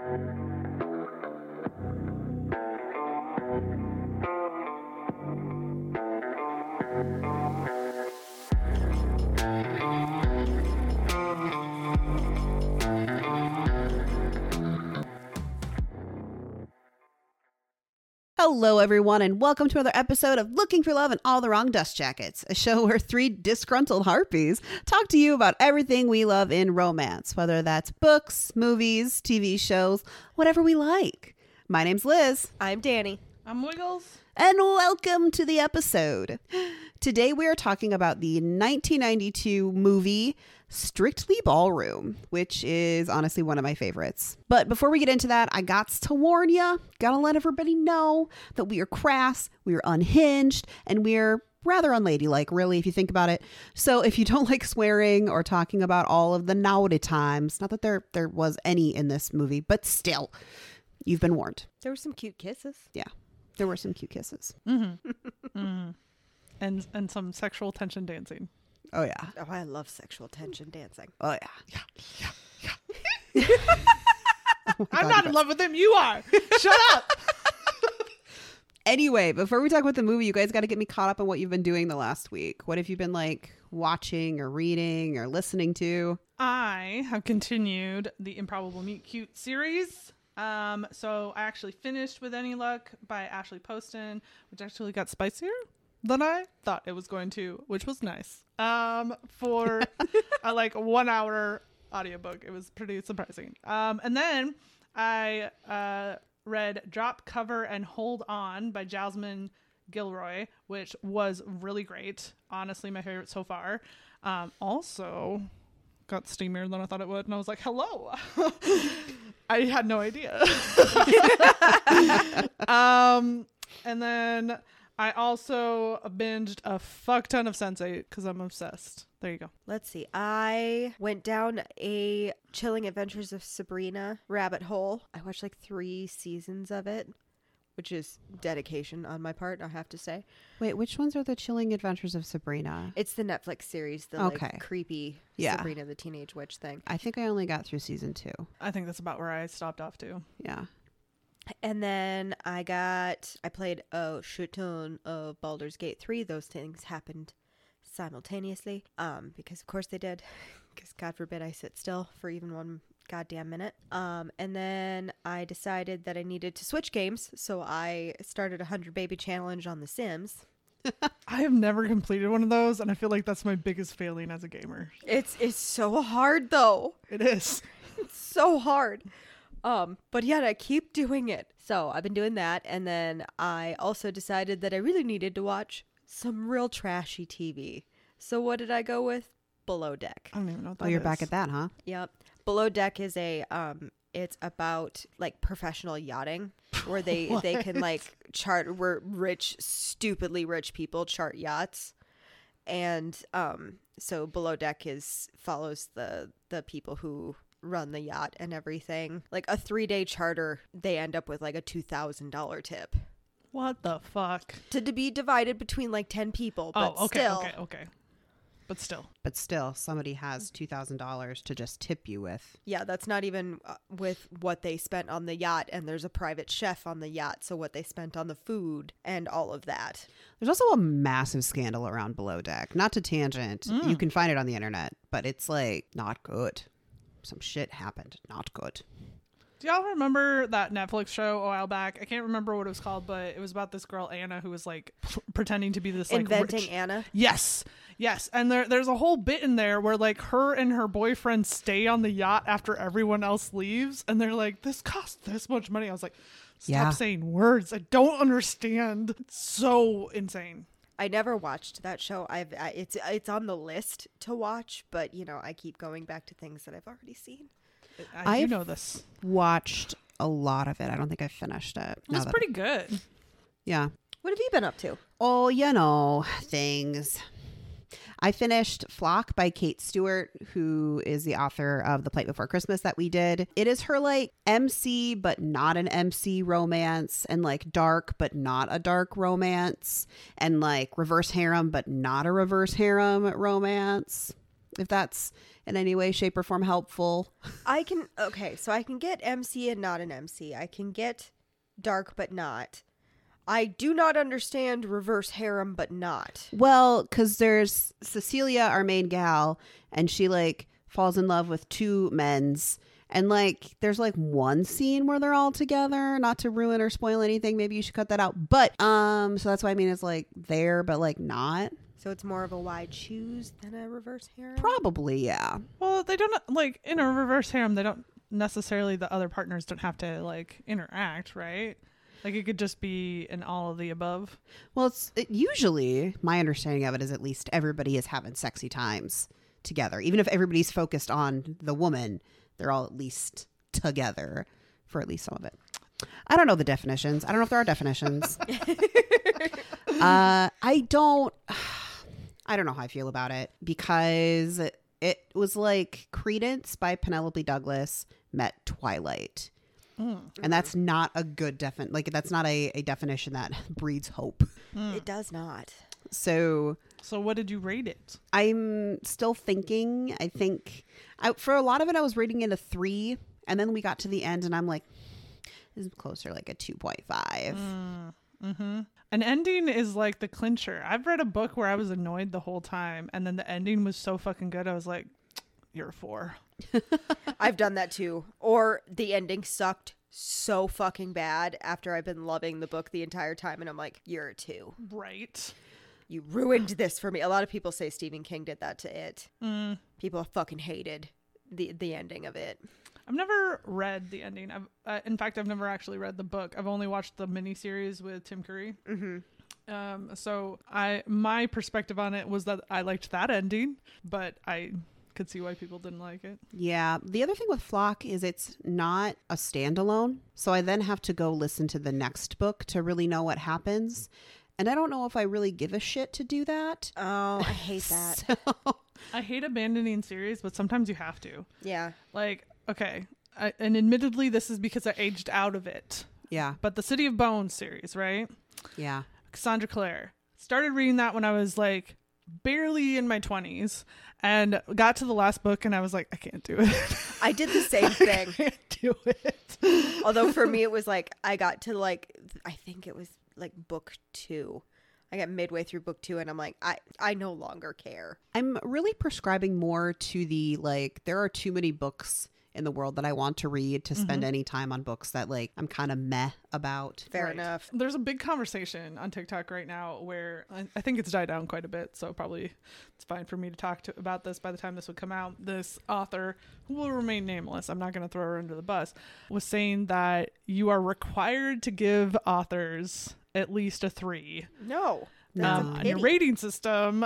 Hello, everyone, and welcome to another episode of Looking for Love in All the Wrong Dust Jackets, a show where three disgruntled harpies talk to you about everything we love in romance, whether that's books, movies, TV shows, whatever we like. My name's Liz. I'm Danny. I'm Wiggles. And welcome to the episode. Today we are talking about the 1992 movie Strictly Ballroom, which is honestly one of my favorites. But before we get into that, I gots to warn you, gotta let everybody know that we are crass, we are unhinged, and we're rather unladylike, really, if you think about it. So if you don't like swearing or talking about all of the naughty times, not that there was any in this movie, but still, you've been warned. There were some cute kisses. Yeah, there were some cute kisses. Mm-hmm. Mm-hmm. And some sexual tension dancing. Oh, yeah. Oh, I love sexual tension dancing. Oh, yeah. Yeah. Oh I'm God, not in love with him. You are. Shut up. Anyway, before we talk about the movie, you guys got to get me caught up on what you've been doing the last week. What have you been like watching or reading or listening to? I have continued the Improbable Meet Cute series. So I actually finished With Any Luck by Ashley Poston, which actually got spicier than I thought it was going to, which was nice. For a like 1 hour audiobook. It was pretty surprising. And then I read Drop, Cover, and Hold On by Jasmine Gilroy, which was really great. Honestly, my favorite so far. Also got steamier than I thought it would. And I was like, hello. I had no idea. And then I also binged a fuck ton of Sense8 because I'm obsessed. There you go. Let's see. I went down a Chilling Adventures of Sabrina rabbit hole. I watched like 3 seasons of it, which is dedication on my part, I have to say. Wait, which ones are the Chilling Adventures of Sabrina? It's the Netflix series, the like creepy Sabrina the Teenage Witch thing. I think I only got through season 2. I think that's about where I stopped off too. Yeah. And then I played a shit ton of Baldur's Gate 3. Those things happened simultaneously. Because of course they did. Because God forbid I sit still for even 1 goddamn minute. And then I decided that I needed to switch games. So I started a 100 Baby Challenge on The Sims. I have never completed one of those, and I feel like that's my biggest failing as a gamer. It's so hard though. It is. It's so hard. But yet I keep doing it. So I've been doing that. And then I also decided that I really needed to watch some real trashy TV. So what did I go with? Below Deck. I don't even know what that You're is. back at that, huh? Yep. Below Deck is it's about like professional yachting where they can like chart where stupidly rich people chart yachts. And so Below Deck follows the people who run the yacht and everything. Like a 3-day charter, they end up with like a $2,000 tip. What the fuck? To be divided between like 10 people. But Okay. But still, somebody has $2,000 to just tip you with. Yeah, that's not even with what they spent on the yacht, and there's a private chef on the yacht, so what they spent on the food and all of that. There's also a massive scandal around Below Deck. Not to tangent. You can find it on the internet, but it's like not good. Some shit happened. Not good. Do y'all remember that Netflix show a while back? I can't remember what it was called, but it was about this girl, Anna, who was like pretending to be this like Inventing rich... Anna? Yes. And there's a whole bit in there where like her and her boyfriend stay on the yacht after everyone else leaves. And they're like, this costs this much money. I was like, stop saying words. I don't understand. It's so insane. I never watched that show. It's on the list to watch, but you know, I keep going back to things that I've already seen. I do know this. Watched a lot of it. I don't think I finished it. It's pretty good. Yeah. What have you been up to? Oh, you know, things. I finished Flock by Kate Stewart, who is the author of The Plate Before Christmas that we did. It is her like MC, but not an MC romance, and like dark, but not a dark romance, and like reverse harem, but not a reverse harem romance. if that's in any way, shape, or form helpful. So I can get MC and not an MC. I can get dark but not. I do not understand reverse harem but not. Well, because there's Cecilia, our main gal, and she like falls in love with two men's. And like, there's like one scene where they're all together. Not to ruin or spoil anything. Maybe you should cut that out. But so that's why I mean it's like there, but like not. So it's more of a wide choose than a reverse harem? Probably, yeah. Well, they don't like in a reverse harem. They don't necessarily, the other partners don't have to like interact, right? Like it could just be an all of the above. Well, usually my understanding of it is at least everybody is having sexy times together. Even if everybody's focused on the woman, they're all at least together for at least some of it. I don't know the definitions. I don't know if there are definitions. I don't know how I feel about it, because it was like Credence by Penelope Douglas met Twilight. And that's not a good that's not a definition that breeds hope. It does not. So what did you rate it? I'm still thinking. I think for a lot of it, I was rating it a 3. And then we got to the end and I'm like, this is closer like a 2.5. An ending is like the clincher. I've read a book where I was annoyed the whole time, and then the ending was so fucking good. I was like, you're a 4. I've done that too. Or the ending sucked so fucking bad after I've been loving the book the entire time, and I'm like, you're a 2. Right. You ruined this for me. A lot of people say Stephen King did that to it. People fucking hated the ending of it. I've never read the ending. In fact, I've never actually read the book. I've only watched the miniseries with Tim Curry. So my perspective on it was that I liked that ending, but I could see why people didn't like it. Yeah. The other thing with Flock is it's not a standalone. So I then have to go listen to the next book to really know what happens. And I don't know if I really give a shit to do that. Oh, I hate that. So, I hate abandoning series, but sometimes you have to. Yeah. Like, okay. And admittedly, this is because I aged out of it. yeah. But the City of Bones series, right? Yeah. Cassandra Clare. Started reading that when I was like barely in my 20s, and got to the last book and I was like, I can't do it. I did the same thing. I can't do it. Although for me, it was like, I got to like, I think it was like book 2. I got midway through book 2 and I'm like, I no longer care. I'm really prescribing more to the, like, there are too many books in the world that I want to read to spend any time on books that like I'm kind of meh about. Fair Right. enough. There's a big conversation on TikTok right now where I think it's died down quite a bit, so probably it's fine for me to talk about this by the time this would come out. This author, who will remain nameless, I'm not going to throw her under the bus, was saying that you are required to give authors at least a 3 No. That's a on pity. your rating system.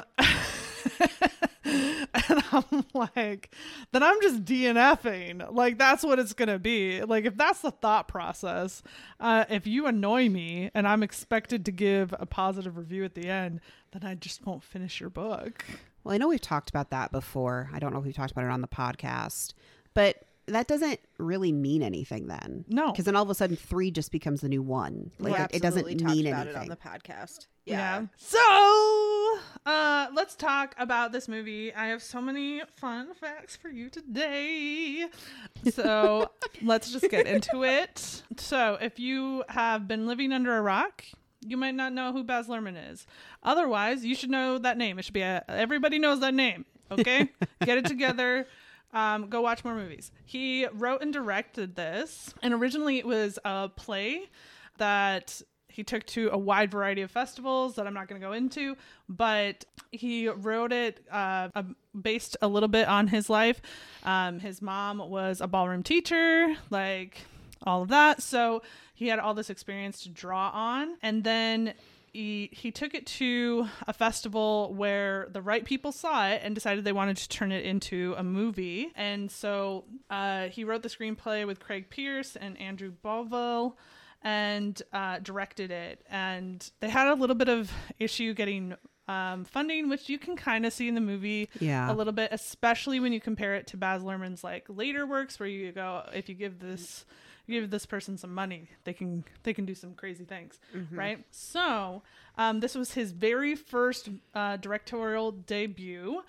And I'm like, then I'm just DNFing. Like, that's what it's going to be. Like, if that's the thought process, if you annoy me and I'm expected to give a positive review at the end, then I just won't finish your book. Well, I know we've talked about that before. I don't know if we've talked about it on the podcast, but that doesn't really mean anything then. No. Because then all of a sudden 3 just becomes the new 1. Like We it doesn't absolutely mean talked about anything. it on the podcast. Yeah. So, let's talk about this movie. I have so many fun facts for you today. So, let's just get into it. So, if you have been living under a rock, you might not know who Baz Luhrmann is. Otherwise, you should know that name. It should be everybody knows that name. Okay? Get it together. Go watch more movies. He wrote and directed this, and originally it was a play that he took to a wide variety of festivals that I'm not going to go into, but he wrote it based a little bit on his life. His mom was a ballroom teacher, like all of that. So he had all this experience to draw on. And then he took it to a festival where the right people saw it and decided they wanted to turn it into a movie. And so he wrote the screenplay with Craig Pierce and Andrew Bovell and directed it. And they had a little bit of issue getting funding, which you can kind of see in the movie Yeah. a little bit, especially when you compare it to Baz Luhrmann's like later works, where you go, if you give this person some money, they can do some crazy things, right? So this was his very first directorial debut.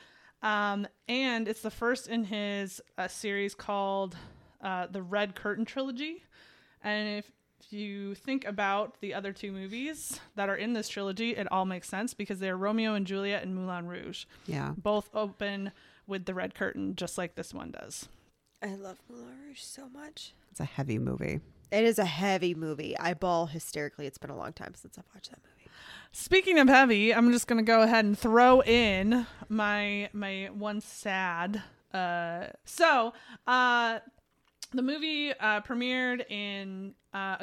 And it's the first in his series called the Red Curtain Trilogy. And if you think about the other two movies that are in this trilogy, it all makes sense because they're Romeo and Juliet and Moulin Rouge. Yeah. Both open with the red curtain, just like this one does. I love Moulin Rouge so much. It's a heavy movie. It is a heavy movie. I bawl hysterically. It's been a long time since I've watched that movie. Speaking of heavy, I'm just going to go ahead and throw in my one sad. The movie premiered in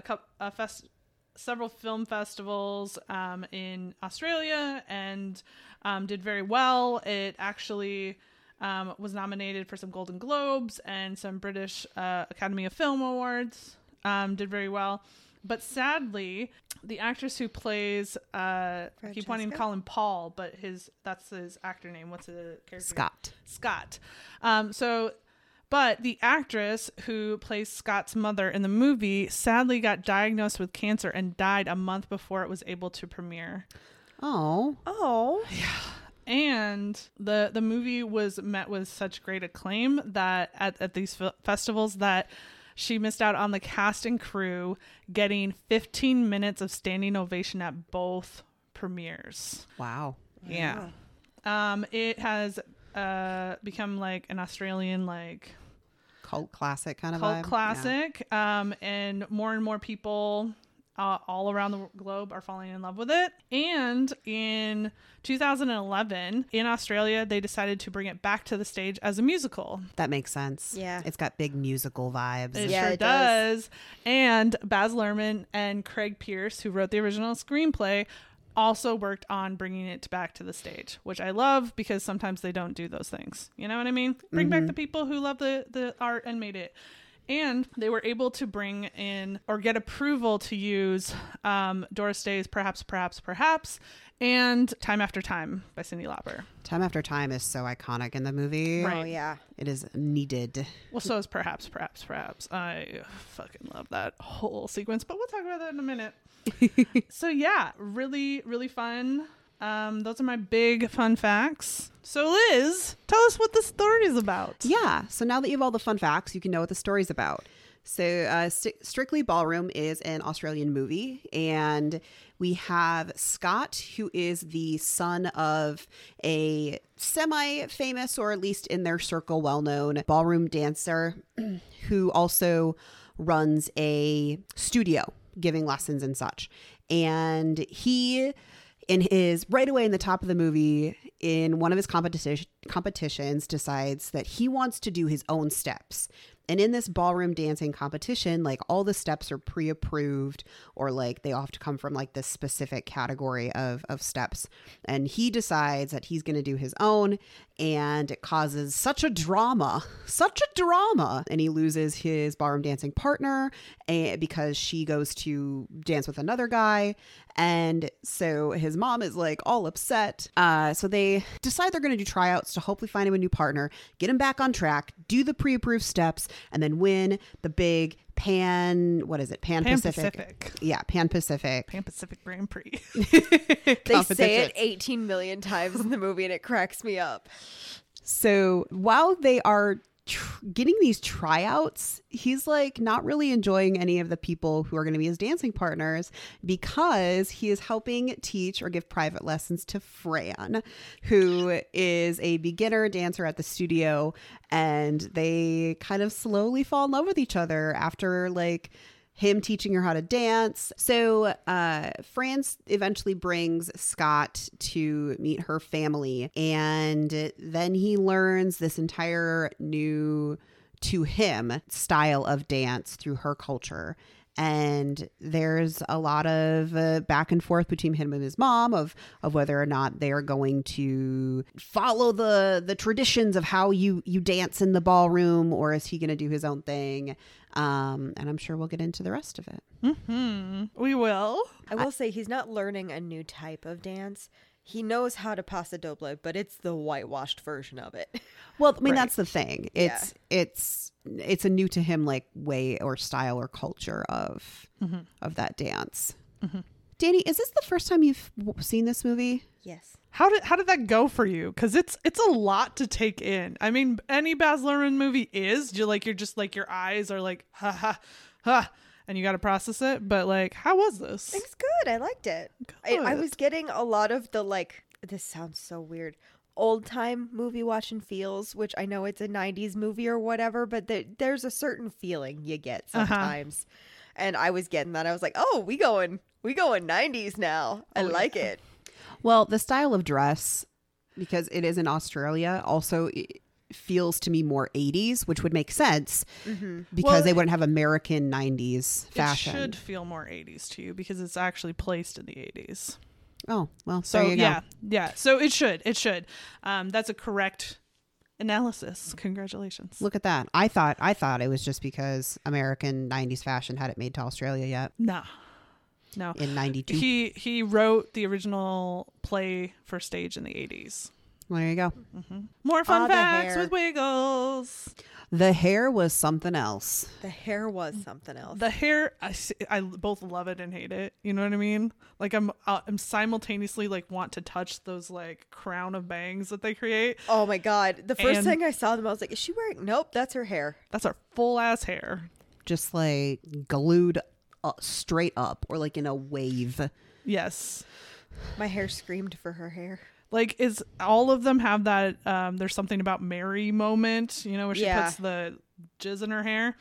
several film festivals in Australia and did very well. It actually was nominated for some Golden Globes and some British Academy of Film Awards. Did very well. But sadly, the actress who plays, I keep wanting to call him Paul, but that's his actor name. What's the character? Scott. But the actress who plays Scott's mother in the movie sadly got diagnosed with cancer and died a month before it was able to premiere. Oh. Yeah. And the movie was met with such great acclaim that at these festivals that she missed out on the cast and crew getting 15 minutes of standing ovation at both premieres. Wow. Yeah. It has become like an Australian like cult classic kind of cult vibe. classic. And more people all around the globe are falling in love with it. And in 2011 in Australia, they decided to bring it back to the stage as a musical. That makes sense. Yeah. It's got big musical vibes. It Yeah, sure it does. And Baz Luhrmann and Craig Pierce, who wrote the original screenplay, also worked on bringing it back to the stage, which I love because sometimes they don't do those things. You know what I mean? Bring back the people who love the art and made it. And they were able to bring in or get approval to use Doris Day's Perhaps, and Time After Time by Cyndi Lauper. Time After Time is so iconic in the movie. Right. Oh, yeah. It is needed. Well, so is Perhaps. I fucking love that whole sequence, but we'll talk about that in a minute. So yeah, really, really fun. Those are my big fun facts. So Liz, tell us what the story is about. Yeah. So now that you have all the fun facts, you can know what the story's about. So Strictly Ballroom is an Australian movie, and we have Scott, who is the son of a semi-famous, or at least in their circle well-known ballroom dancer who also runs a studio giving lessons and such. And he, right away in the top of the movie, in one of his competitions, decides that he wants to do his own steps. And in this ballroom dancing competition, like all the steps are pre-approved, or like they all have to come from like this specific category of steps. And he decides that he's going to do his own, and it causes such a drama. And he loses his ballroom dancing partner because she goes to dance with another guy. And so his mom is like all upset. So they decide they're going to do tryouts to hopefully find him a new partner, get him back on track, do the pre-approved steps, and then win the big Pan Pacific. Yeah, Pan Pacific Grand Prix. They say it 18 million times in the movie and it cracks me up. So while they are getting these tryouts, he's like not really enjoying any of the people who are going to be his dancing partners, because he is helping teach or give private lessons to Fran, who is a beginner dancer at the studio, and they kind of slowly fall in love with each other after like him teaching her how to dance. So Fran eventually brings Scott to meet her family, and then he learns this entire new, to him, style of dance through her culture. And there's a lot of back and forth between him and his mom of whether or not they are going to follow the traditions of how you dance in the ballroom, or is he going to do his own thing? And I'm sure we'll get into the rest of it. Mm-hmm. We will. I will say he's not learning a new type of dance. He knows how to paso doble, but it's the whitewashed version of it. Well, I mean, Right. that's the thing. It's a new to him like way or style or culture of that dance. Danny, is this the first time you've seen this movie? Yes. How did that go for you? Because it's a lot to take in. I mean, any Baz Luhrmann movie is you're just like your eyes are like ha ha ha, and you got to process it. But like, how was this? It's good. I liked it. I was getting a lot of the like. This sounds so weird. Old time movie watching feels, which I know it's a 90s movie or whatever, but there's a certain feeling you get sometimes. And I was getting that. I was like, oh, we going 90s now. I like it. Well, the style of dress, because it is in Australia, also feels to me more 80s, which would make sense because they wouldn't have American 90s fashion. It should feel more 80s to you because it's actually placed in the 80s. Oh, well, so there you go. Yeah. So it should. That's a correct analysis. Congratulations. Look at that. I thought it was just because American 90s fashion hadn't made to Australia yet. No. In 92. He wrote the original play for stage in the 80s. Well, there you go. More fun the facts hair. with Wiggles. The hair was something else. The hair was something else. The hair, I both love it and hate it. You know what I mean? Like I'm simultaneously like want to touch those like crown of bangs that they create. Oh my God. The first thing I saw them, I was like, is she wearing? Nope, that's her hair. That's our full ass hair. Just like glued straight up or like in a wave. Yes. My hair screamed for her hair. Like, is all of them have that there's something about Mary moment, you know, where she puts the jizz in her hair.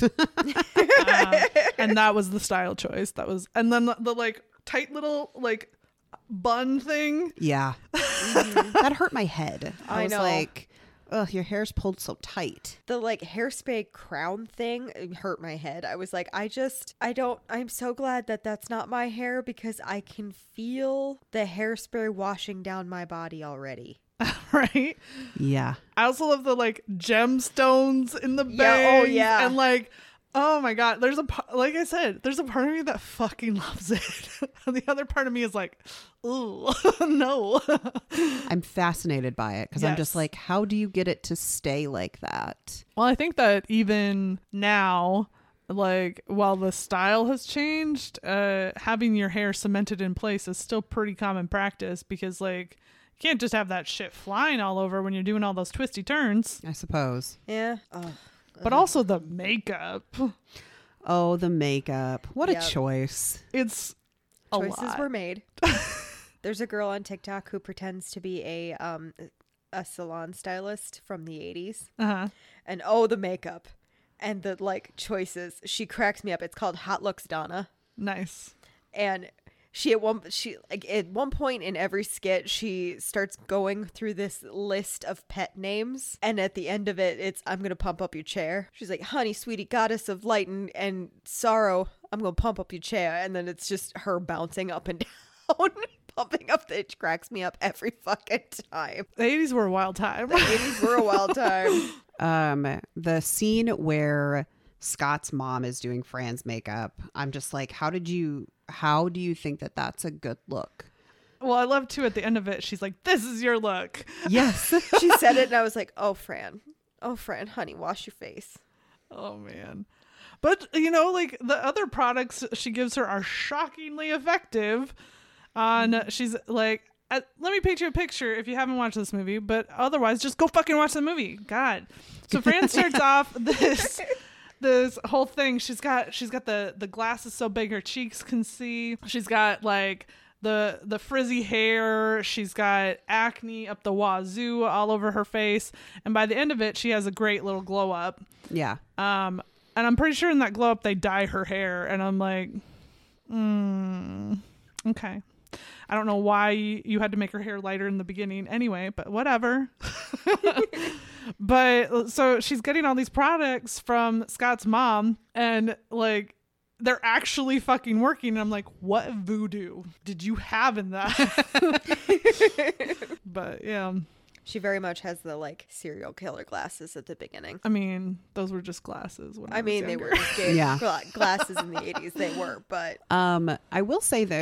And that was the style choice. And then the like tight little like bun thing. Yeah. That hurt my head. I was know. like, ugh, your hair's pulled so tight. The like hairspray crown thing hurt my head. I was like, I'm so glad that that's not my hair because I can feel the hairspray washing down my body already. Right? Yeah. I also love the like gemstones in the bangs. Yeah, oh yeah. And like, oh my God, like I said, there's a part of me that fucking loves it. And the other part of me is like, ooh, no. I'm fascinated by it because I'm just Yes. like, how do you get it to stay like that? Well, I think that even now, like while the style has changed, having your hair cemented in place is still pretty common practice because like you can't just have that shit flying all over when you're doing all those twisty turns. I suppose. Yeah. Oh. But also the makeup. Oh, the makeup. What Yep. a choice. It's a Choices lot. were made. There's a girl on TikTok who pretends to be a salon stylist from the 80s. Uh-huh. And oh, the makeup and the like choices. She cracks me up. It's called Hot Looks Donna. Nice. And at one point in every skit, she starts going through this list of pet names, and at the end of it, it's "I'm gonna pump up your chair." She's like, "Honey, sweetie, goddess of light and sorrow, I'm gonna pump up your chair," and then it's just her bouncing up and down, pumping up. It cracks me up every fucking time. The 80s were a wild time. The 80s were a wild time. The scene where Scott's mom is doing Fran's makeup, I'm just like, how do you think that that's a good look? Well, I love too at the end of it, she's like, "This is your look." Yes. She said it, and I was like, "Oh, Fran, honey, wash your face." Oh man. But you know, like the other products she gives her are shockingly effective. She's like, let me paint you a picture if you haven't watched this movie, but otherwise just go fucking watch the movie. God. So Fran starts off this whole thing. She's got the glasses so big her cheeks can see. She's got like the frizzy hair. She's got acne up the wazoo all over her face. And by the end of it, she has a great little glow up. Yeah. And I'm pretty sure in that glow up they dye her hair, and I'm like, okay. I don't know why you had to make her hair lighter in the beginning anyway, but whatever. But so she's getting all these products from Scott's mom, and like they're actually fucking working. And I'm like, what voodoo did you have in that? But yeah. She very much has the like serial killer glasses at the beginning. I mean, those were just glasses. When They younger. were just gay Yeah. glasses in the 80s. They were, but I will say though,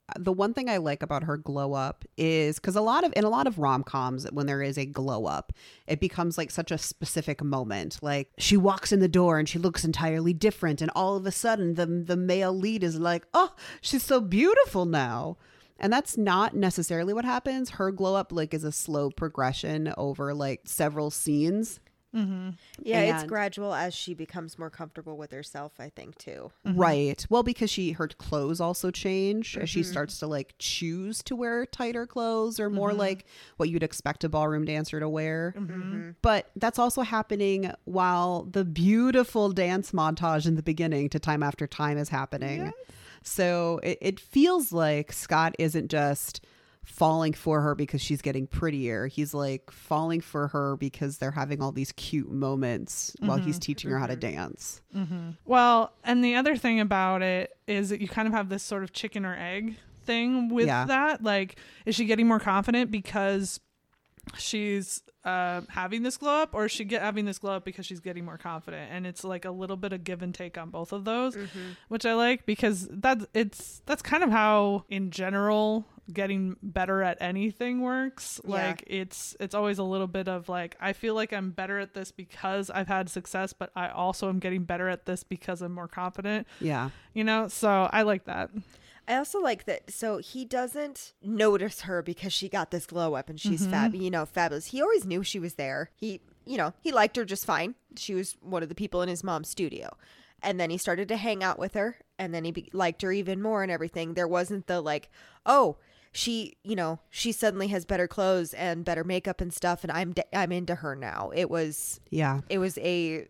the one thing I like about her glow up is because in a lot of rom-coms, when there is a glow up, it becomes like such a specific moment. Like she walks in the door and she looks entirely different, and all of a sudden the male lead is like, oh, she's so beautiful now. And that's not necessarily what happens. Her glow up like is a slow progression over like several scenes. Yeah, it's And- gradual as she becomes more comfortable with herself, I think, too. Right. Well, because her clothes also change as she starts to like choose to wear tighter clothes or more like what you'd expect a ballroom dancer to wear. But that's also happening while the beautiful dance montage in the beginning to Time After Time is happening. Yes. So it feels like Scott isn't just falling for her because she's getting prettier. He's like falling for her because they're having all these cute moments while he's teaching her how to dance. Well, and the other thing about it is that you kind of have this sort of chicken or egg thing with Yeah. that. Like, is she getting more confident because she's having this glow up, or is she having this glow up because she's getting more confident? And it's like a little bit of give and take on both of those, which I like, because that's kind of how in general getting better at anything works. Yeah. Like it's always a little bit of like, I feel like I'm better at this because I've had success, but I also am getting better at this because I'm more confident, Yeah. you know? So I like that. I also like that. So he doesn't notice her because she got this glow up and she's fabulous. He always knew she was there. He liked her just fine. She was one of the people in his mom's studio. And then he started to hang out with her, and then he liked her even more and everything. There wasn't the like, oh, she suddenly has better clothes and better makeup and stuff, and I'm into her now. It was Yeah. a,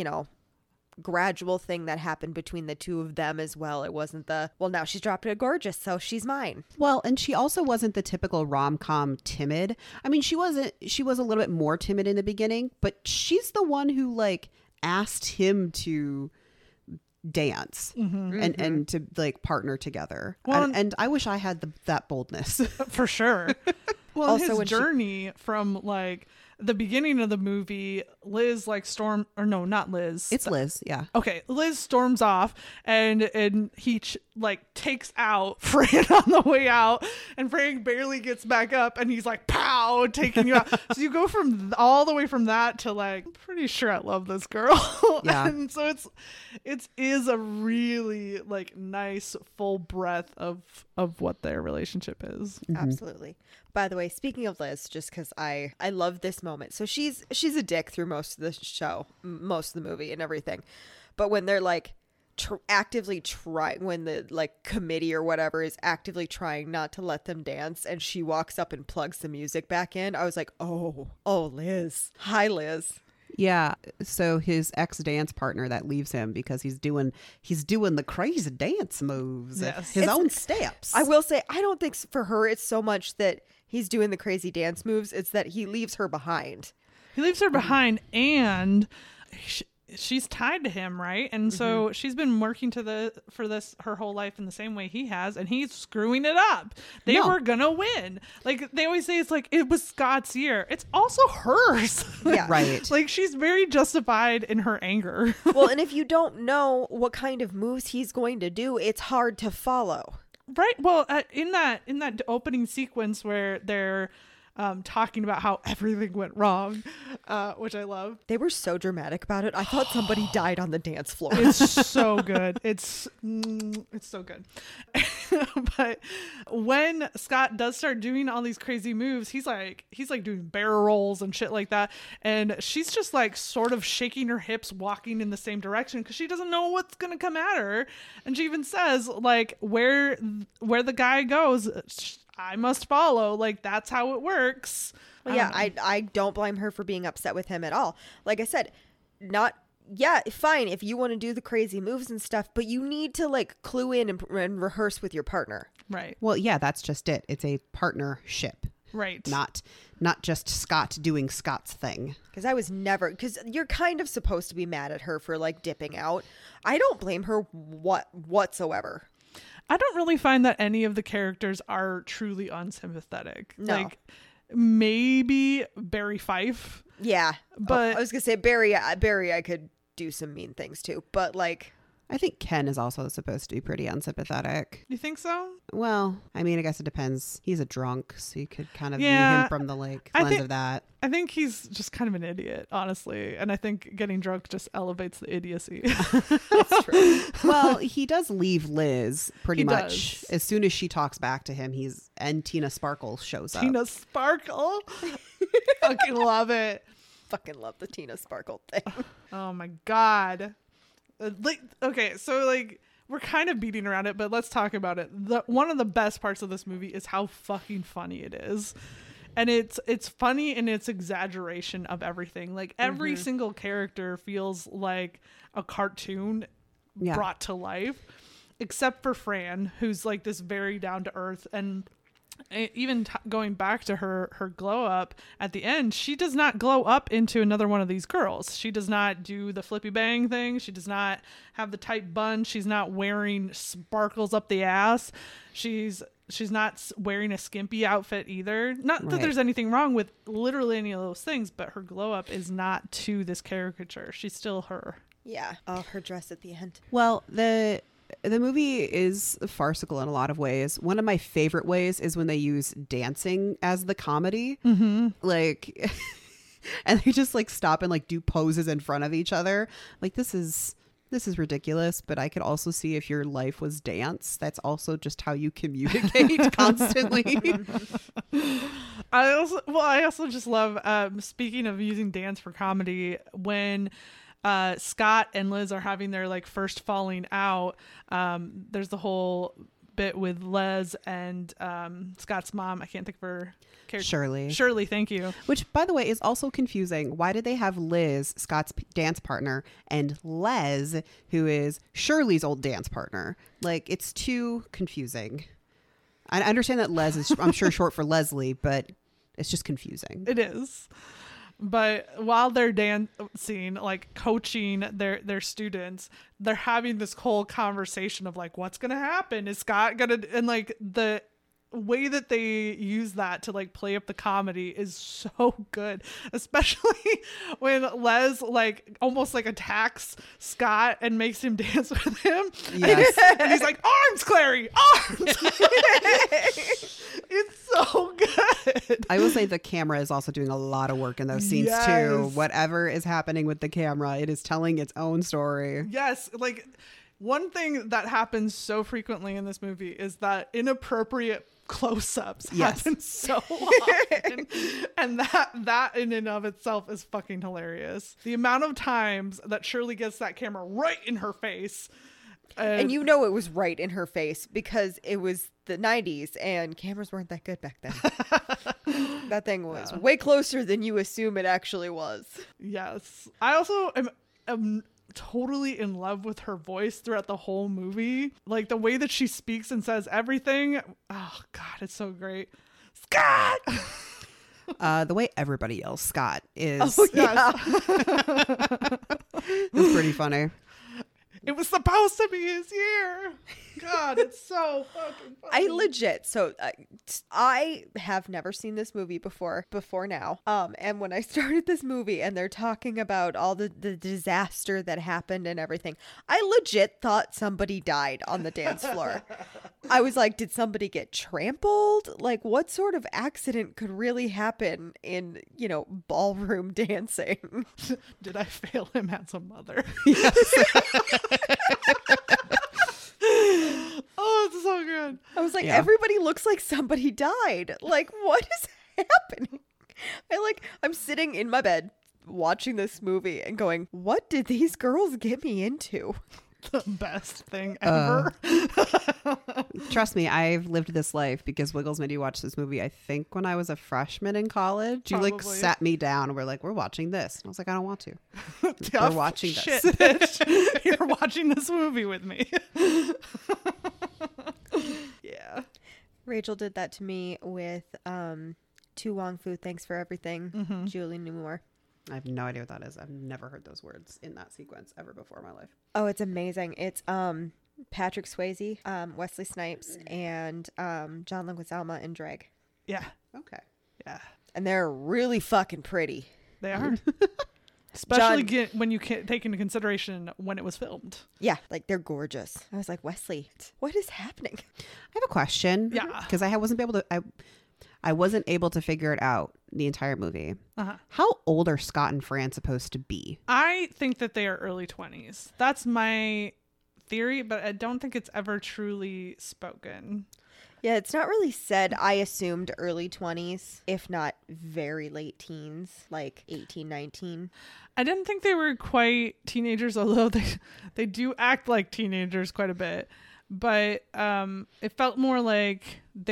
gradual thing that happened between the two of them as well. It wasn't well, now she's dropped a gorgeous, so she's mine. Well, and she also wasn't the typical rom-com timid. I mean, she was a little bit more timid in the beginning, but she's the one who like asked him to dance and to like partner together. Well, and I wish I had that boldness. For sure. Well, Also, his when she- journey from like the beginning of the movie, Liz like not Liz. It's Liz, yeah. Okay, Liz storms off and he like takes out Fran on the way out, and Fran barely gets back up, and he's like pow, taking you out. So you go from all the way from that to like, I'm pretty sure I love this girl. Yeah. And so it is a really like nice full breadth of what their relationship is. Absolutely. By the way, speaking of Liz, just because I love this moment. So she's a dick through most of the show, most of the movie and everything. But when they're like actively trying, when the like committee or whatever is actively trying not to let them dance, and she walks up and plugs the music back in, I was like, oh, Liz. Hi, Liz. Yeah. So his ex-dance partner that leaves him because he's doing the crazy dance moves, Yes. his own steps. I will say, I don't think for her it's so much that he's doing the crazy dance moves. It's that he leaves her behind. He leaves her behind, and she's tied to him, right? And so she's been working for this her whole life in the same way he has, and he's screwing it up. They No. were gonna win. Like they always say, it's like it was Scott's year. It's also hers. Yeah. Right. Like she's very justified in her anger. Well, and if you don't know what kind of moves he's going to do, it's hard to follow. Right. Well, in that opening sequence where they're talking about how everything went wrong, which I love. They were so dramatic about it. I thought somebody died on the dance floor. It's so good. It's so good. But when Scott does start doing all these crazy moves, he's like doing barrel rolls and shit like that, and she's just like sort of shaking her hips, walking in the same direction because she doesn't know what's gonna come at her. And she even says like, where the guy goes, I must follow. Like that's how it works. Well, yeah, I don't blame her for being upset with him at all. Like I said, fine if you want to do the crazy moves and stuff, but you need to like clue in and rehearse with your partner. Right. Well, yeah, that's just it. It's a partnership, Right. not just Scott doing Scott's thing. Because you're kind of supposed to be mad at her for like dipping out. I don't blame her whatsoever. I don't really find that any of the characters are truly unsympathetic. No. Like maybe Barry Fife. Yeah, But- I was gonna say Barry. I could do some mean things too, but like, I think Ken is also supposed to be pretty unsympathetic. You think so? Well, I mean, I guess it depends. He's a drunk, so you could kind of view Yeah, him from the lens think- of that. I think he's just kind of an idiot, honestly. And I think getting drunk just elevates the idiocy. That's true. Well, he does leave Liz pretty He much. does. As soon as she talks back to him, and Tina Sparkle shows up. Tina Sparkle. Fucking love it. Fucking love the Tina Sparkle thing. Oh my God. Okay, so like we're kind of beating around it, but let's talk about it. One of the best parts of this movie is how fucking funny it is. And it's funny in its exaggeration of everything. Like every single character feels like a cartoon brought to life, except for Fran, who's like this very down to earth. And even going back to her glow up at the end, she does not glow up into another one of these girls. She does not do the flippy bang thing. She does not have the tight bun. She's not wearing sparkles up the ass. She's not wearing a skimpy outfit either. Not that there's anything wrong with literally any of those things, but her glow up is not to this caricature. She's still her. Yeah. Oh, her dress at the end. Well, the movie is farcical in a lot of ways. One of my favorite ways is when they use dancing as the comedy. Like, and they just like stop and like do poses in front of each other. Like, this is ridiculous, but I could also see if your life was dance, that's also just how you communicate constantly. I also just love, speaking of using dance for comedy, when Scott and Liz are having their like first falling out, there's the whole bit with Les and Scott's mom. I can't think of her character. Shirley, thank you. Which, by the way, is also confusing. Why did they have Liz, Scott's dance partner, and Les, who is Shirley's old dance partner? Like, it's too confusing. I understand that Les is, I'm sure, short for Leslie, but it's just confusing. It is. But while they're dancing, like coaching their students, they're having this whole conversation of like, what's going to happen? Is Scott going to, and like the way that they use that to like play up the comedy is so good, especially when Les like almost like attacks Scott and makes him dance with him. Yes. And he's like, arms, Clary, arms. It's so good. I will say the camera is also doing a lot of work in those scenes too. Yes. Whatever is happening with the camera, it is telling its own story. Yes, like one thing that happens so frequently in this movie is that inappropriate close-ups happen so often. And that in and of itself is fucking hilarious. The amount of times that Shirley gets that camera right in her face. And you know it was right in her face because it was the 90s and cameras weren't that good back then. That thing was way closer than you assume it actually was. Yes. I also am totally in love with her voice throughout the whole movie. Like the way that she speaks and says everything. Oh God, it's so great. Scott! The way everybody yells Scott is Yeah. it's pretty funny. It was supposed to be his year. God, it's so fucking funny. I have never seen this movie before now. And when I started this movie and they're talking about all the disaster that happened and everything, I legit thought somebody died on the dance floor. I was like, did somebody get trampled? Like, what sort of accident could really happen in, ballroom dancing? Did I fail him as a mother? Oh, it's so good. I was like, everybody looks like somebody died. Like, what is happening? I'm sitting in my bed watching this movie and going, what did these girls get me into? The best thing ever. Trust me, I've lived this life because Wiggles made you watch this movie, I think, when I was a freshman in college. You like Probably. sat me down and we're like, we're watching this. And I was like, I don't want to. Tough We're watching this. shit, bitch. You're watching this movie with me. Yeah. Rachel did that to me with Tu Wong Fu, Thanks for Everything, Julie Newmar. I have no idea what that is. I've never heard those words in that sequence ever before in my life. Oh, it's amazing. It's Patrick Swayze, Wesley Snipes, and John Leguizamo in drag. Yeah. Okay. Yeah. And they're really fucking pretty. They are. Especially John- when you can't take into consideration when it was filmed. Yeah, like they're gorgeous. I was like, Wesley, what is happening? I have a question. Yeah. Because I wasn't able to. I wasn't able to figure it out the entire movie. Uh-huh. How old are Scott and Fran supposed to be? I think that they are early 20s. That's my theory, but I don't think it's ever truly spoken. Yeah, it's not really said. I assumed early 20s, if not very late teens, like 18, 19. I didn't think they were quite teenagers, although they do act like teenagers quite a bit. But it felt more like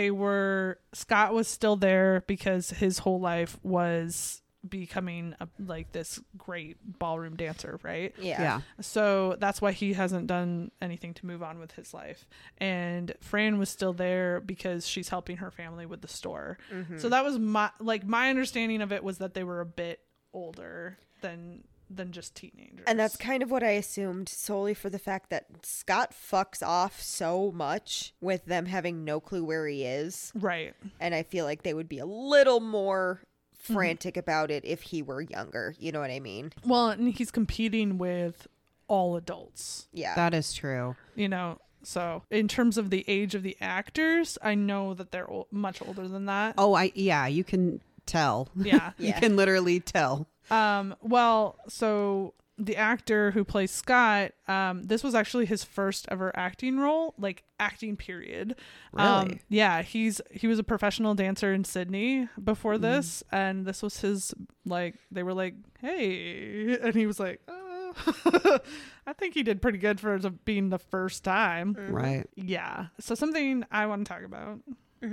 Scott was still there because his whole life was becoming like this great ballroom dancer, right? Yeah. So that's why he hasn't done anything to move on with his life. And Fran was still there because she's helping her family with the store. Mm-hmm. So that was my understanding of it, was that they were a bit older than just teenagers. And that's kind of what I assumed, solely for the fact that Scott fucks off so much with them having no clue where he is. right. And I feel like they would be a little more frantic about it if he were younger. You know what I mean? Well, and he's competing with all adults, Yeah. That is true. you know. So in terms of the age of the actors, I know that they're much older than that. Oh, you can tell. Yeah. You Yeah. can literally tell. Well, so the actor who plays Scott, this was actually his first ever acting role, like acting period. Really? Yeah, he was a professional dancer in Sydney before this, and this was his, like, they were like, hey, and he was like, I think he did pretty good for it being the first time. Right. Yeah. So something I want to talk about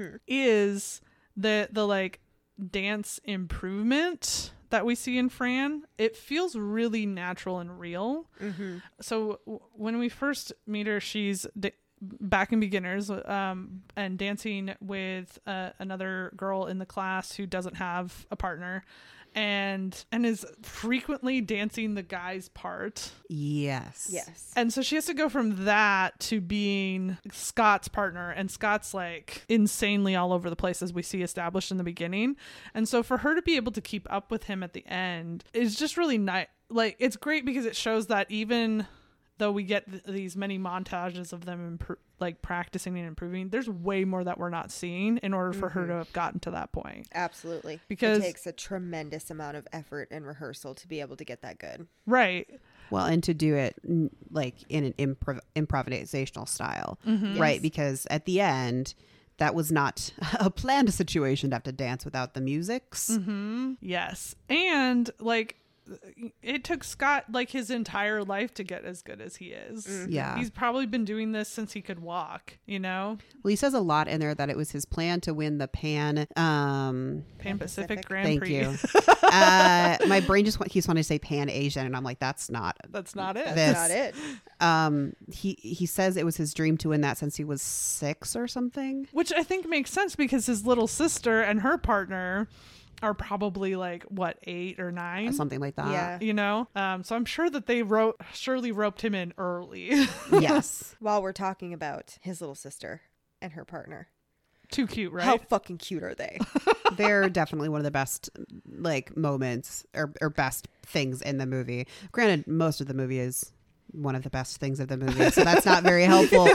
is the like dance improvement that we see in Fran. It feels really natural and real. So when we first meet her, she's back in beginners and dancing with another girl in the class who doesn't have a partner, and is frequently dancing the guy's part. Yes. Yes. And so she has to go from that to being Scott's partner, and Scott's like insanely all over the place, as we see established in the beginning. And so for her to be able to keep up with him at the end is just really nice. Like, it's great because it shows that even though we get these many montages of them like practicing and improving, there's way more that we're not seeing in order for her to have gotten to that point. Absolutely. Because- it takes a tremendous amount of effort and rehearsal to be able to get that good. Right. Well, and to do it like in an improvisational style, right? Because at the end, that was not a planned situation to have to dance without the musics. Yes. And like, it took Scott like his entire life to get as good as he is. Yeah. He's probably been doing this since he could walk, you know? Well, he says a lot in there that it was his plan to win the Pan Pan-Pacific Grand Thank Prix. you. My brain just keeps wanting to say Pan Asian, and I'm like, that's not. That's not it. This- Not it. He says it was his dream to win that since he was 6 or something. Which I think makes sense because his little sister and her partner are probably like, what, 8 or 9? Something like that. Yeah. You know? So I'm sure that they surely roped him in early. Yes. While we're talking about his little sister and her partner, Too cute, right? how fucking cute are they? They're definitely one of the best like moments or best things in the movie. Granted, most of the movie is one of the best things of the movie, so that's not very helpful.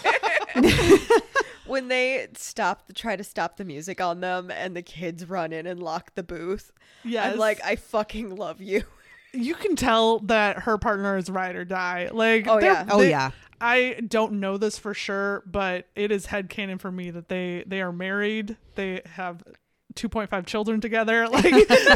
When they try to stop the music on them and the kids run in and lock the booth. Yes. I'm like, I fucking love you. You can tell that her partner is ride or die. Like, Oh, yeah. Oh, yeah. I don't know this for sure, but it is headcanon for me that they are married. They have 2.5 children together. Like,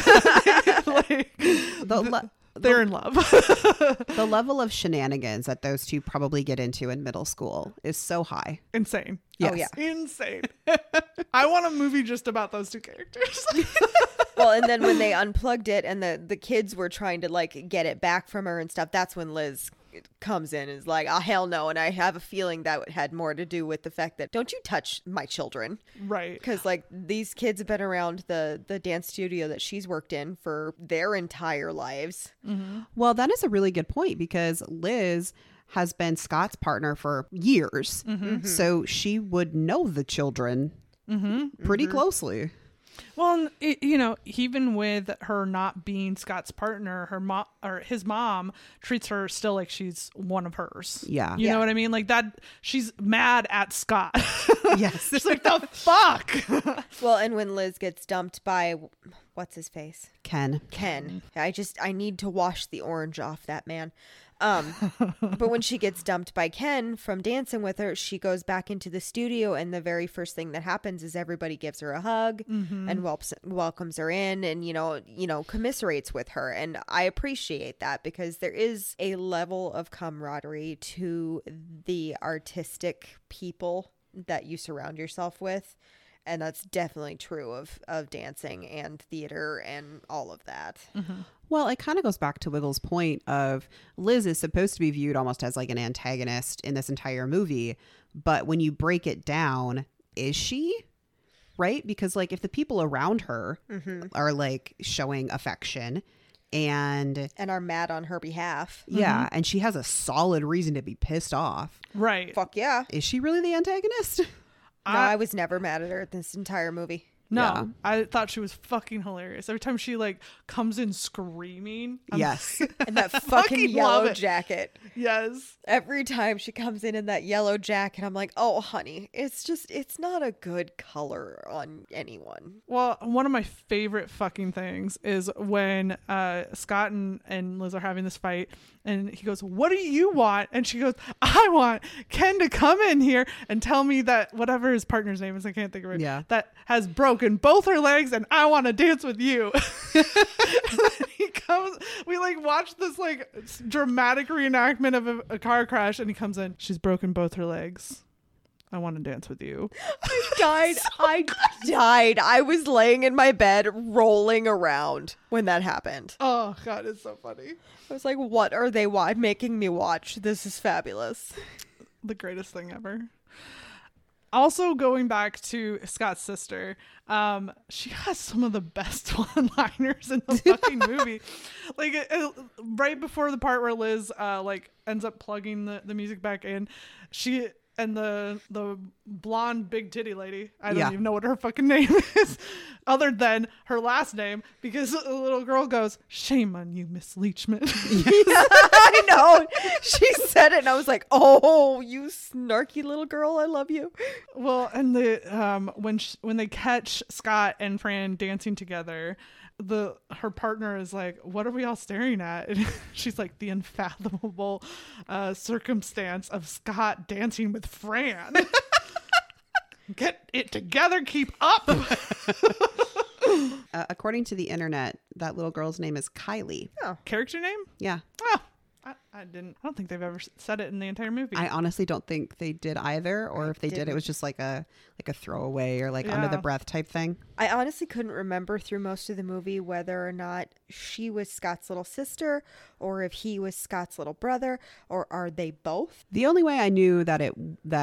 they're in love. The level of shenanigans that those two probably get into in middle school is so high. Insane. Oh, yeah. Insane. I want a movie just about those two characters. Well, and then when they unplugged it and the kids were trying to like get it back from her and stuff, that's when Liz comes in and is like, oh, hell no. And I have a feeling that had more to do with the fact that, don't you touch my children. Right. Because like these kids have been around the dance studio that she's worked in for their entire lives. Well, that is a really good point because Liz has been Scott's partner for years. So she would know the children pretty closely. Well, you know, even with her not being Scott's partner, her mom or his mom treats her still like she's one of hers. Yeah. You know what I mean? Like that, she's mad at Scott. Yes. It's like, the fuck? Well, and when Liz gets dumped by, what's his face? Ken. I need to wash the orange off that man. But when she gets dumped by Ken from dancing with her, she goes back into the studio, and the very first thing that happens is everybody gives her a hug and welcomes her in, and you know commiserates with her. And I appreciate that, because there is a level of camaraderie to the artistic people that you surround yourself with. And that's definitely true of dancing and theater and all of that. Mm-hmm. Well, it kind of goes back to Wiggles' point of Liz is supposed to be viewed almost as like an antagonist in this entire movie. But when you break it down, is she? Right? Because like if the people around her are like showing affection and are mad on her behalf. Yeah. And she has a solid reason to be pissed off. Right. Fuck yeah. Is she really the antagonist? No, I was never mad at her this entire movie. No, Yeah. I thought she was fucking hilarious. Every time she like comes in screaming. Yes. And that fucking fucking love yellow it. jacket. Yes. Every time she comes in that yellow jacket, I'm like, oh, honey, it's not a good color on anyone. Well, one of my favorite fucking things is when Scott and Liz are having this fight, and he goes, "What do you want?" And she goes, "I want Ken to come in here and tell me that whatever his partner's name is, I can't think of it, Yeah. that has broken both her legs, and I want to dance with you." And then he comes, we like watch this like dramatic reenactment of a car crash, and he comes in, "She's broken both her legs. I want to dance with you." I died. I was laying in my bed rolling around when that happened. Oh God, it's so funny. I was like, what are they making me watch? This is fabulous. The greatest thing ever. Also, going back to Scott's sister, she has some of the best one-liners in the fucking movie. Like right before the part where Liz like ends up plugging the music back in, she and the blonde big titty lady, I don't even know what her fucking name is other than her last name, because the little girl goes, "Shame on you, Miss Leachman." I know. She said it, and I was like, oh, you snarky little girl, I love you. Well, and the when they catch Scott and Fran dancing together, her partner is like, "What are we all staring at?" And she's like, "The unfathomable circumstance of Scott dancing with Fran." Get it together, keep up. According to the internet, that little girl's name is Kylie. Character name? Yeah. Oh, I don't think they've ever said it in the entire movie. I honestly don't think they did either, or if they did, it was just like a throwaway or like under the breath type thing. I honestly couldn't remember through most of the movie whether or not she was Scott's little sister, or if he was Scott's little brother, or are they both? The only way I knew that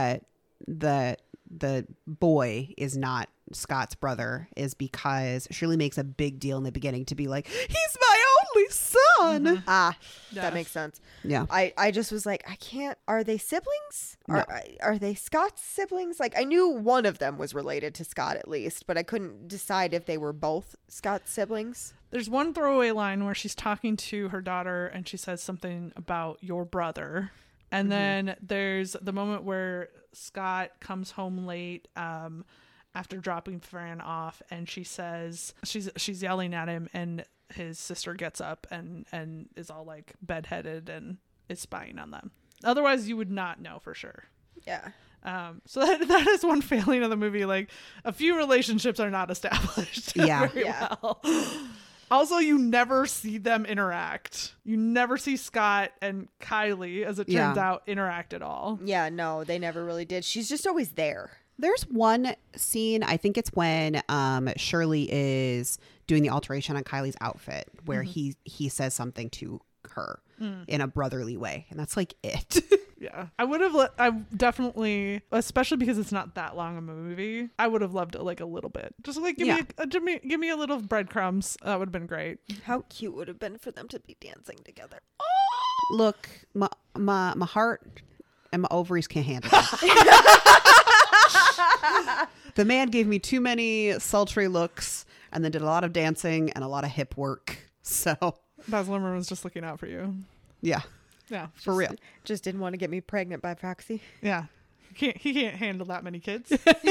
the boy is not Scott's brother is because Shirley makes a big deal in the beginning to be like, "He's my only son." That makes sense. Yeah. I just was like, I can't, are they siblings? No. Are they Scott's siblings? Like, I knew one of them was related to Scott at least, but I couldn't decide if they were both Scott's siblings. There's one throwaway line where she's talking to her daughter and she says something about your brother. And then there's the moment where Scott comes home late after dropping Fran off, and she says she's yelling at him, and his sister gets up and is all like bedheaded and is spying on them. Otherwise, you would not know for sure. Yeah. So that is one failing of the movie. Like, a few relationships are not established very well. Also, you never see them interact. You never see Scott and Kylie, as it turns out, interact at all. Yeah, no, they never really did. She's just always there. There's one scene, I think it's when Shirley is doing the alteration on Kylie's outfit, where he says something to her in a brotherly way, and that's like it. Yeah, I definitely, especially because it's not that long a movie, I would have loved it like a little bit. Just like give me a little breadcrumbs. That would have been great. How cute would have been for them to be dancing together. Look, my heart and my ovaries can't handle it. The man gave me too many sultry looks and then did a lot of dancing and a lot of hip work. So, Baz Luhrmann was just looking out for you. yeah, Yeah. for real. Just didn't want to get me pregnant by proxy. Yeah. He can't handle that many kids.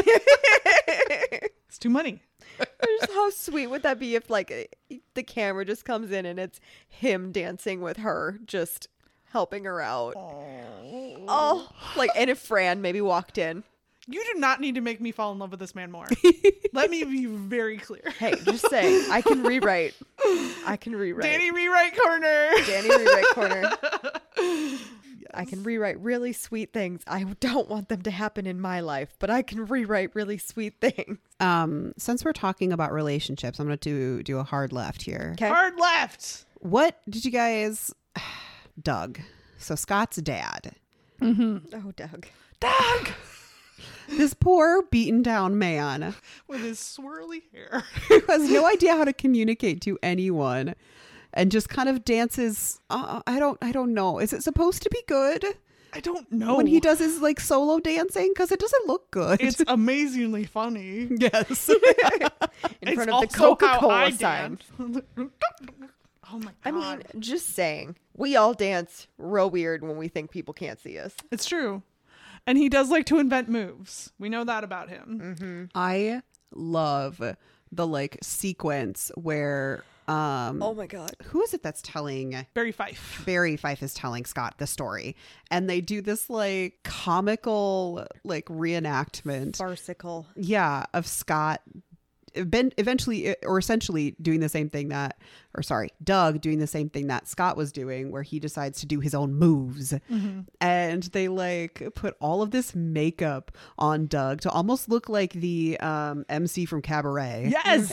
It's too many. Just how sweet would that be if like the camera just comes in and it's him dancing with her, just helping her out. Oh, like, and if Fran maybe walked in. You do not need to make me fall in love with this man more. Let me be very clear. Hey, just saying, I can rewrite. Danny Rewrite Corner. Danny rewrite corner. I can rewrite really sweet things. I don't want them to happen in my life, but I can rewrite really sweet things. Since we're talking about relationships, I'm going to do a hard left here. Okay. Hard left. What did you guys... Doug. So Scott's dad. Oh, Doug. Doug. This poor beaten down man With his swirly hair. who has no idea how to communicate to anyone and just kind of dances. I don't know. Is it supposed to be good I don't know. when he does his like solo dancing? Because it doesn't look good. It's amazingly funny. yes. In It's front of the also how Coca-Cola I sign. dance. Oh my god. I mean, just saying, we all dance real weird when we think people can't see us. it's true. And he does like to invent moves. We know that about him. I love the like sequence where Oh my God. who is it that's telling Barry Fife. Barry Fife is telling Scott the story, and they do this like comical like reenactment Farcical. of Scott eventually or essentially doing the same thing Doug doing the same thing that Scott was doing, where he decides to do his own moves. And they like put all of this makeup on Doug to almost look like the MC from Cabaret. Yes.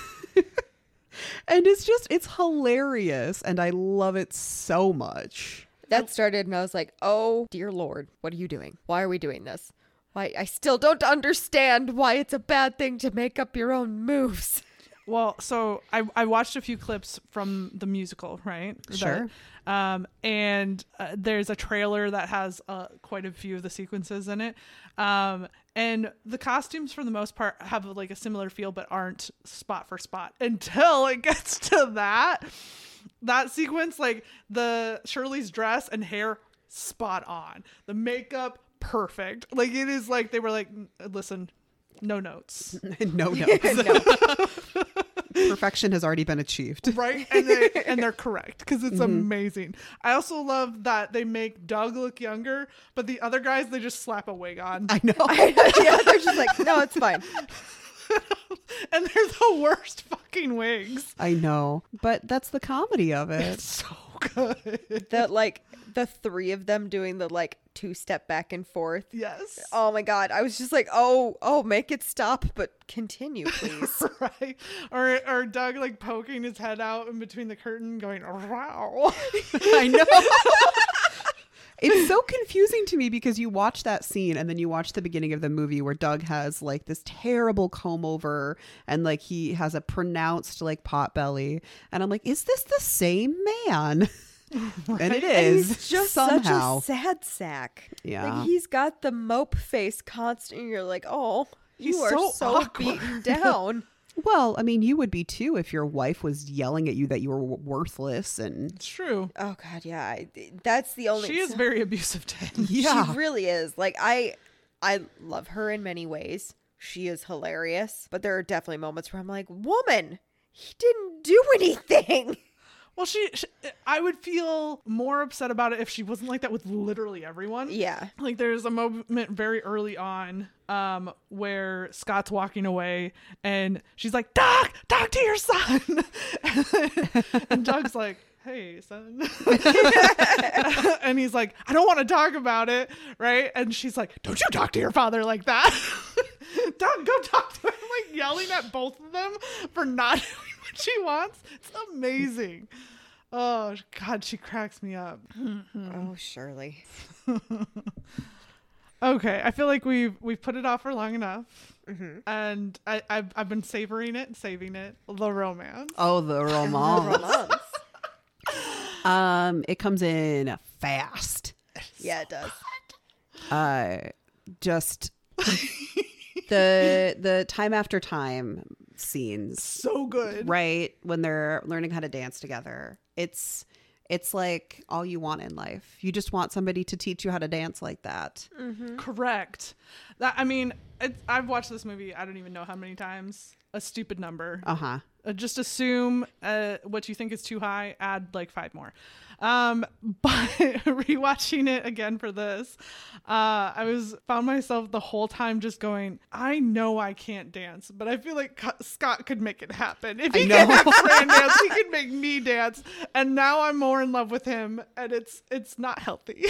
And it's hilarious, and I love it so much. That started and I was like, oh dear Lord, what are you doing? Why are we doing this? Why? I still don't understand why it's a bad thing to make up your own moves. Well, so I watched a few clips from the musical, right? Sure. And there's a trailer that has quite a few of the sequences in it. And the costumes, for the most part, have like a similar feel, but aren't spot for spot until it gets to that sequence. Like the Shirley's dress and hair, spot on. The makeup, perfect. Like it is like they were like, listen, no notes. No. Perfection has already been achieved. Right, and they're correct because it's amazing. I also love that they make Doug look younger, but the other guys they just slap a wig on, I know. Yeah, they're just like, no, it's fine. and they're the worst fucking wigs. I know, but that's the comedy of it. It's so good. The three of them doing the like 2-step back and forth. Yes. Oh my God. I was just like, oh, make it stop, but continue, please. Right. Or Doug like poking his head out in between the curtain, going, wow. I know. It's so confusing to me because you watch that scene and then you watch the beginning of the movie where Doug has like this terrible comb over and like he has a pronounced like pot belly. And I'm like, is this the same man? And it And is he's just somehow. such a sad sack. Yeah. Like he's got the mope face constant. You're like, oh, He's you are so so awkward. beaten down. Well, I mean, you would be too if your wife was yelling at you that you were worthless and It's true. Oh God, yeah. That's the only. She is very abusive to him. yeah. She really is. Like I love her in many ways. She is hilarious, but there are definitely moments where I'm like, woman, he didn't do anything. Well, I would feel more upset about it if she wasn't like that with literally everyone. Yeah. Like there's a moment very early on where Scott's walking away and she's like, Doug, talk to your son. And Doug's like, hey, son. And he's like, I don't want to talk about it. Right. And she's like, don't you talk to your father like that. Doug, go talk to him. Like yelling at both of them for not doing what she wants. It's amazing. Oh, God, she cracks me up. Oh, Shirley. Okay, I feel like we've put it off for long enough, and I've been savoring it and saving it. The romance. Oh, the romance. Romance. It comes in fast. Yeah, it does. Just The time after time scenes, So good. right? When they're learning how to dance together. It's like all you want in life. You just want somebody to teach you how to dance like that. Correct. That, I mean, I've watched this movie, I don't even know how many times. A stupid number. Uh-huh. Just assume what you think is too high, add like 5 more. But rewatching it again for this, I found myself the whole time just going, I know I can't dance, but I feel like Scott could make it happen. If he can make Fran dance, he could make me dance. And now I'm more in love with him, and it's not healthy.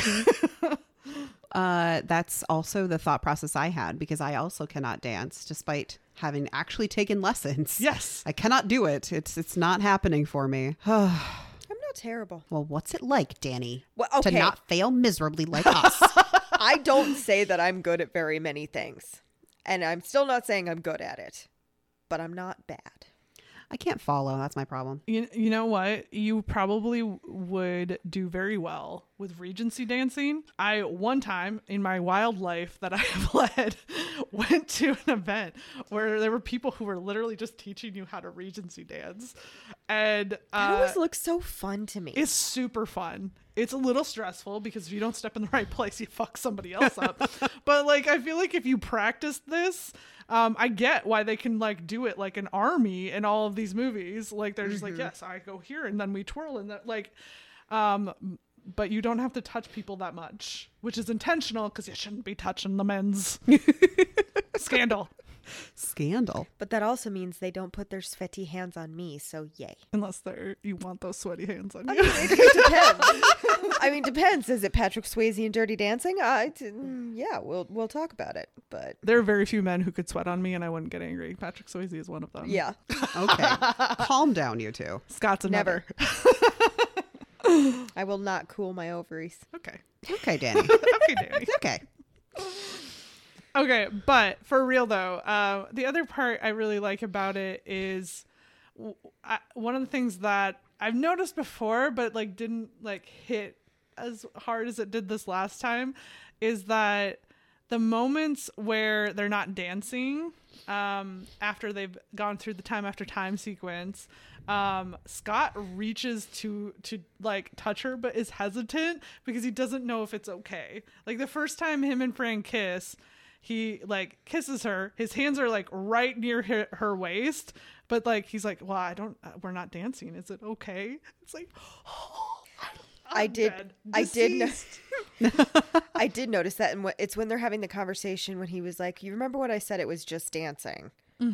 That's also the thought process I had, because I also cannot dance despite having actually taken lessons. Yes. I cannot do it. It's not happening for me. I'm not terrible. Well, what's it like, Danny, Well, okay. to not fail miserably like us? I don't say that I'm good at very many things. And I'm still not saying I'm good at it. But I'm not bad. I can't follow. That's my problem. You know what? You probably would do very well with Regency dancing. I, one time in my wild life that I have led, went to an event where there were people who were literally just teaching you how to Regency dance. And That always looks so fun to me. it's super fun. It's a little stressful because if you don't step in the right place, you fuck somebody else up. But like, I feel like if you practice this, I get why they can like do it like an army in all of these movies. Like they're just like, yes, I go here and then we twirl and that like, but you don't have to touch people that much, which is intentional because you shouldn't be touching the men's. Scandal. But that also means they don't put their sweaty hands on me, so yay. Unless you want those sweaty hands on I you. mean, it depends. I mean, depends. Is it Patrick Swayze and Dirty Dancing? Yeah, we'll talk about it. But There are very few men who could sweat on me and I wouldn't get angry. Patrick Swayze is one of them. yeah, Okay. Calm down, you two. Scott's another. never. I will not cool my ovaries. Okay. Okay, Danny. Okay, Danny. Okay. Okay, but for real though, the other part I really like about it is one of the things that I've noticed before, but like didn't like hit as hard as it did this last time, is that the moments where they're not dancing, after they've gone through the time after time sequence, Scott reaches to like touch her, but is hesitant because he doesn't know if it's okay. Like the first time him and Fran kiss, he like kisses her, his hands are like right near her waist, but like he's like, well, we're not dancing, is it okay? It's like, oh, I did notice that, and it's when they're having the conversation when he was like, you remember what I said, it was just dancing.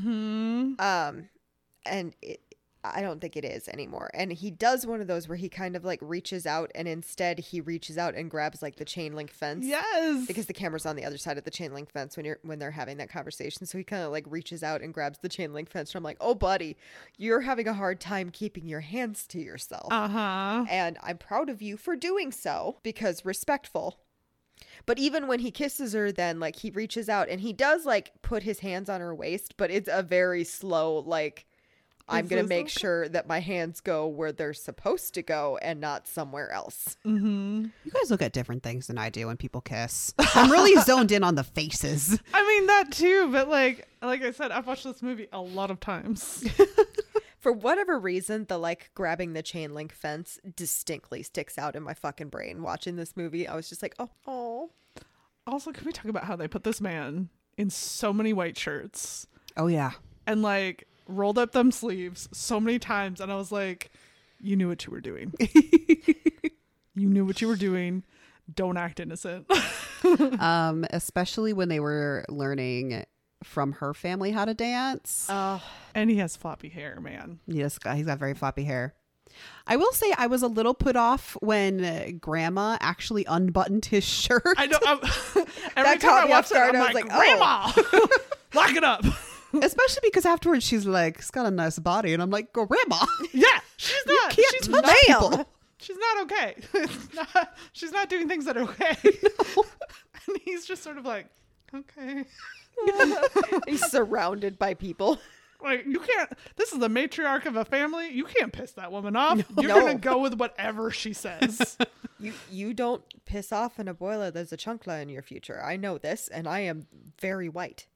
And I don't think it is anymore. And he does one of those where he kind of like reaches out, and instead he reaches out and grabs like the chain link fence. yes, Because the camera's on the other side of the chain link fence when they're having that conversation. So he kind of like reaches out and grabs the chain link fence. And I'm like, oh, buddy, you're having a hard time keeping your hands to yourself. And I'm proud of you for doing so, because respectful. But even when he kisses her, then like he reaches out and he does like put his hands on her waist, but it's a very slow, like, I'm going to make sure that my hands go where they're supposed to go and not somewhere else. You guys look at different things than I do when people kiss. I'm really zoned in on the faces. I mean that too, but like I said, I've watched this movie a lot of times. For whatever reason, the like grabbing the chain link fence distinctly sticks out in my fucking brain. Watching this movie, I was just like, oh. Also, can we talk about how they put this man in so many white shirts Oh, yeah. and like rolled up them sleeves so many times, and I was like, you knew what you were doing. You knew what you were doing. Don't act innocent. Especially when they were learning from her family how to dance. And he has floppy hair, man. Yes, he's got very floppy hair. I will say I was a little put off when Grandma actually unbuttoned his shirt. I know. Every That time I caught me watched off it, I'm guard. I was like, like, oh. Grandma, lock it up. Especially because afterwards she's like, he's got a nice body. And I'm like, Grandma. Yeah, she's not. can't She's touch not. people. She's not okay. She's not doing things that are okay. And he's just sort of like, okay. He's surrounded by people. Like, you can't, this is the matriarch of a family. You can't piss that woman off. You're No. going to go with whatever she says. You don't piss off an abuela. There's a chancla in your future. I know this, and I am very white.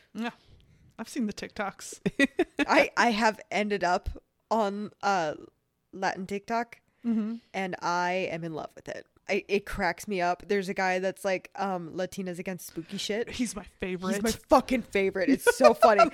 Yeah. I've seen the TikToks. I have ended up on Latin TikTok, Mm-hmm. and I am in love with it. It cracks me up. There's a guy that's like Latinas against spooky shit. He's my favorite. He's my fucking favorite. It's so funny.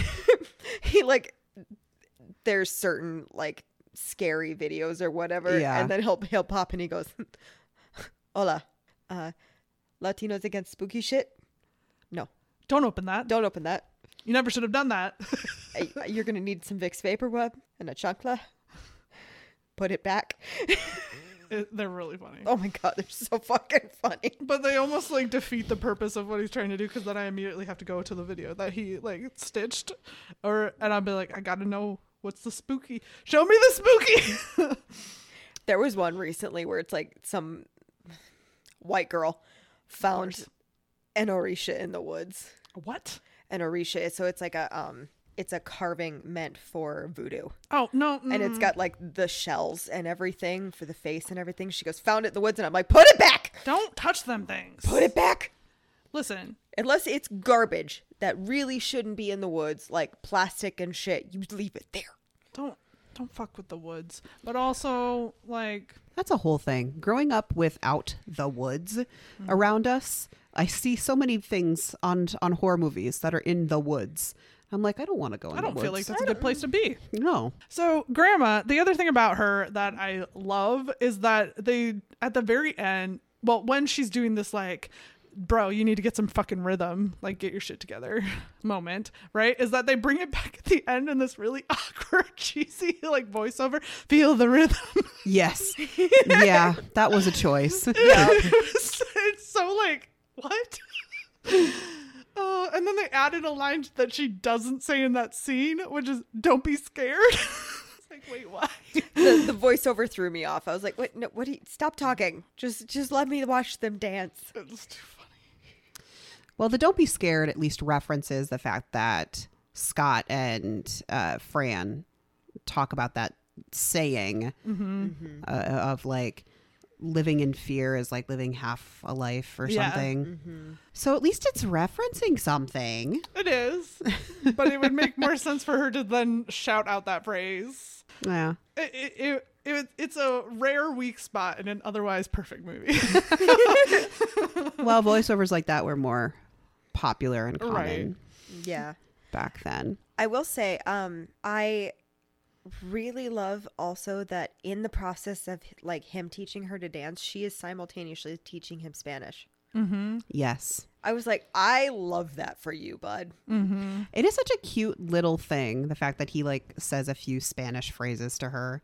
He like, there's certain like scary videos or whatever, Yeah. and then he'll pop and he goes, "Hola, Latinos against spooky shit. No, Don't open that. don't open that. You never should have done that. You're gonna need some Vicks Vapor Web and a chancla. Put it back." They're really funny. Oh my god, they're so fucking funny. But they almost like defeat the purpose of what he's trying to do, because then I immediately have to go to the video that he like stitched, and I'll be like, I gotta know what's the spooky. Show me the spooky. There was one recently where it's like some white girl found course. an orisha in the woods. What? An orisha, so it's like it's a carving meant for voodoo. Oh no! And it's got like the shells and everything for the face and everything. She goes, "Found it in the woods," and I'm like, "Put it back! Don't touch them things. Put it back!" Listen, Unless it's garbage that really shouldn't be in the woods, like plastic and shit, you leave it there. don't fuck with the woods. But also, like, That's a whole thing. Growing up without the woods around us, I see so many things on horror movies that are in the woods. I'm like, I don't want to go in I the don't woods. feel like that's a good place to be. No. So, Grandma, the other thing about her that I love is that they, at the very end, well, when she's doing this, like, bro, you need to get some fucking rhythm, like, get your shit together moment, right? Is that they bring it back at the end in this really awkward, cheesy, like, voiceover. Feel the rhythm. Yes. Yeah, that was a choice. Yeah. It's so, like, what? And then they added a line that she doesn't say in that scene, which is, "Don't be scared." It's like, wait, why? The voiceover threw me off. I was like, "What? No, what? Stop talking. Just let me watch them dance." It's too funny. Well, the "Don't Be Scared" at least references the fact that Scott and Fran talk about that saying of like, living in fear is like living half a life or Yeah. something. So at least it's referencing something. It is, but it would make more sense for her to then shout out that phrase. Yeah. It's a rare weak spot in an otherwise perfect movie. Well, voiceovers like that were more popular and common Right. Yeah. back then. I will say, I really love also that in the process of like him teaching her to dance, she is simultaneously teaching him Spanish. Yes. I was like, I love that for you, bud. It is such a cute little thing, the fact that he like says a few Spanish phrases to her.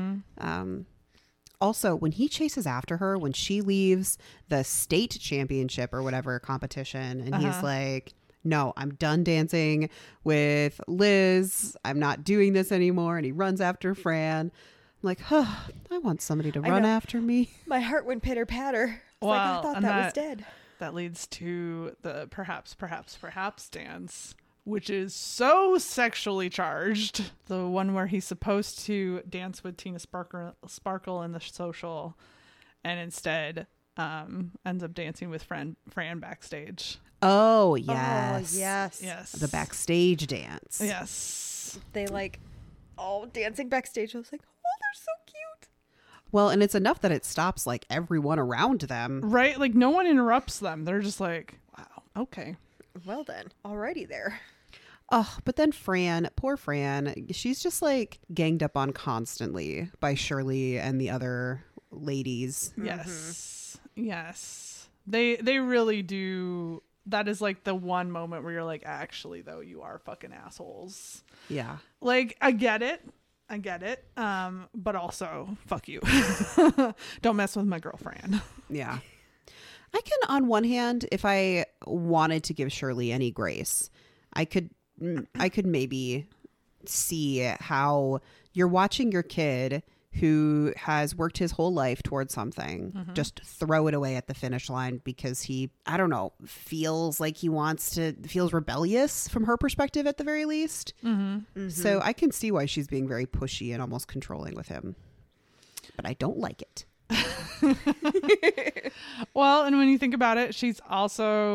Also, when he chases after her, when she leaves the state championship or whatever competition, and he's like, "No, I'm done dancing with Liz. I'm not doing this anymore." And he runs after Fran. I'm like, I want somebody to run know. after me. My heart went pitter patter. Like, I Well, thought and that was dead. That leads to the perhaps dance, which is so sexually charged. The one where he's supposed to dance with Tina Sparkle in the social, and instead ends up dancing with Fran backstage. Oh, yes. Oh, yes. Yes. The backstage dance. Yes. They like all dancing backstage. I was like, oh, they're so cute. Well, and it's enough that it stops like everyone around them. Right? Like no one interrupts them. They're just like, wow, okay. Well then, alrighty there. Oh, but then Fran, poor Fran, she's just like ganged up on constantly by Shirley and the other ladies. Yes. Yes. They really do. That is like the one moment where you're like, actually, though, you are fucking assholes. Yeah. Like, I get it. But also, fuck you. Don't mess with my girlfriend. Yeah. I can, on one hand, if I wanted to give Shirley any grace, I could maybe see how you're watching your kid who has worked his whole life towards something, just throw it away at the finish line because he, I don't know, feels like feels rebellious from her perspective at the very least. So I can see why she's being very pushy and almost controlling with him. But I don't like it. Well, and when you think about it, she's also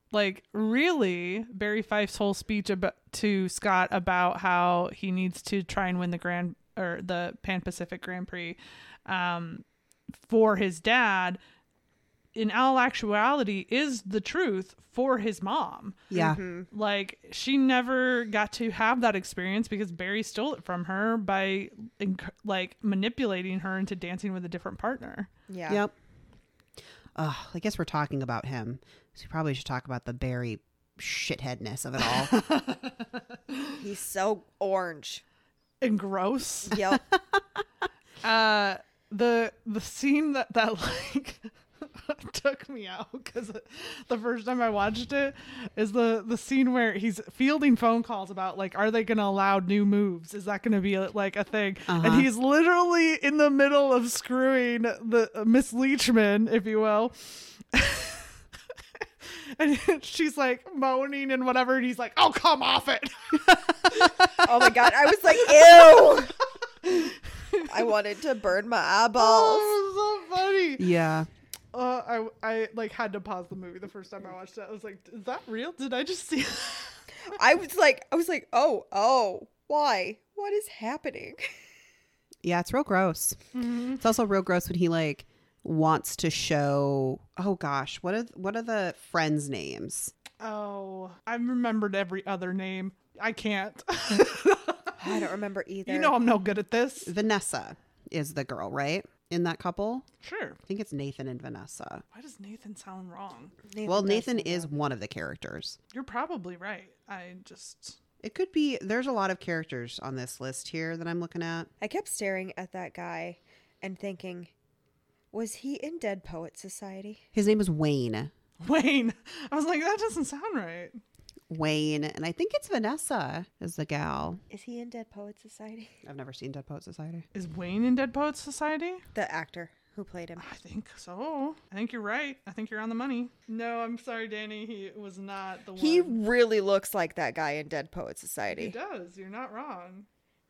like really Barry Fife's whole speech to Scott about how he needs to try and win the Pan Pacific Grand Prix for his dad, in all actuality, is the truth for his mom. Yeah. Like, she never got to have that experience because Barry stole it from her by like manipulating her into dancing with a different partner. Yeah. Yep. I guess we're talking about him, so we probably should talk about the Barry shitheadness of it all. He's so orange. And gross. Yep. The scene that like took me out, because the first time I watched it is the scene where he's fielding phone calls about like, are they going to allow new moves? Is that going to be like a thing? And he's literally in the middle of screwing the Miss Leachman, if you will. And she's like moaning and whatever, and he's like, "Oh, come off it!" Oh my god, I was like, ew. I wanted to burn my eyeballs. Oh, it was so funny. Yeah. I like had to pause the movie the first time I watched it. I was like, "Is that real? Did I just see?" I was like, oh, why? What is happening? Yeah, it's real gross. It's also real gross when he like wants to show, oh gosh, what are the friends' names? Oh, I remembered every other name. I can't. I don't remember either. You know I'm no good at this. Vanessa is the girl, right? In that couple? Sure. I think it's Nathan and Vanessa. Why does Nathan sound wrong? Nathan is one of the characters. You're probably right. It could be, there's a lot of characters on this list here that I'm looking at. I kept staring at that guy and thinking, was he in Dead Poets Society? His name is Wayne. Wayne. I was like, that doesn't sound right. Wayne, and I think it's Vanessa is the gal. Is he in Dead Poets Society? I've never seen Dead Poet Society. Is Wayne in Dead Poets Society? The actor who played him. I think so. I think you're right. I think you're on the money. No, I'm sorry, Danny. He was not the one. He really looks like that guy in Dead Poets He Society. does. You're not wrong.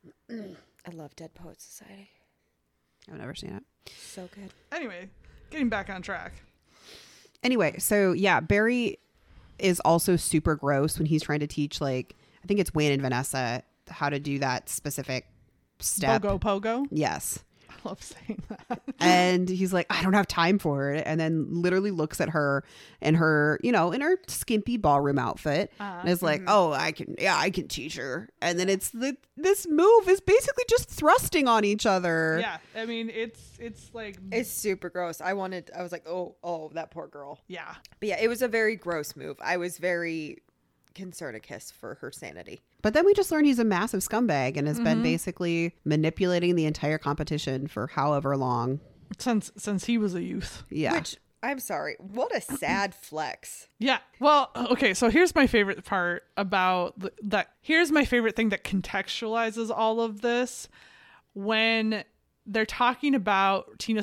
I love Dead Poets Society. I've never seen it. So good. Anyway, getting back on track. Anyway, so yeah, Barry is also super gross when he's trying to teach, like, I think it's Wayne and Vanessa how to do that specific step. Pogo. Yes. I love saying that. And he's like, I don't have time for it. And then literally looks at her in her, in her skimpy ballroom outfit and is like, oh, I can teach her. And then this move is basically just thrusting on each other. Yeah. I mean, it's like, It's super gross. I was like, oh, that poor girl. yeah. But yeah, it was a very gross move. I was very concerned for her sanity. But then we just learned he's a massive scumbag and has been basically manipulating the entire competition for however long. Since he was a youth. Yeah. Which, I'm sorry, what a sad flex. Yeah. Well, okay. So here's my favorite part about that. Here's my favorite thing that contextualizes all of this. When they're talking about Tina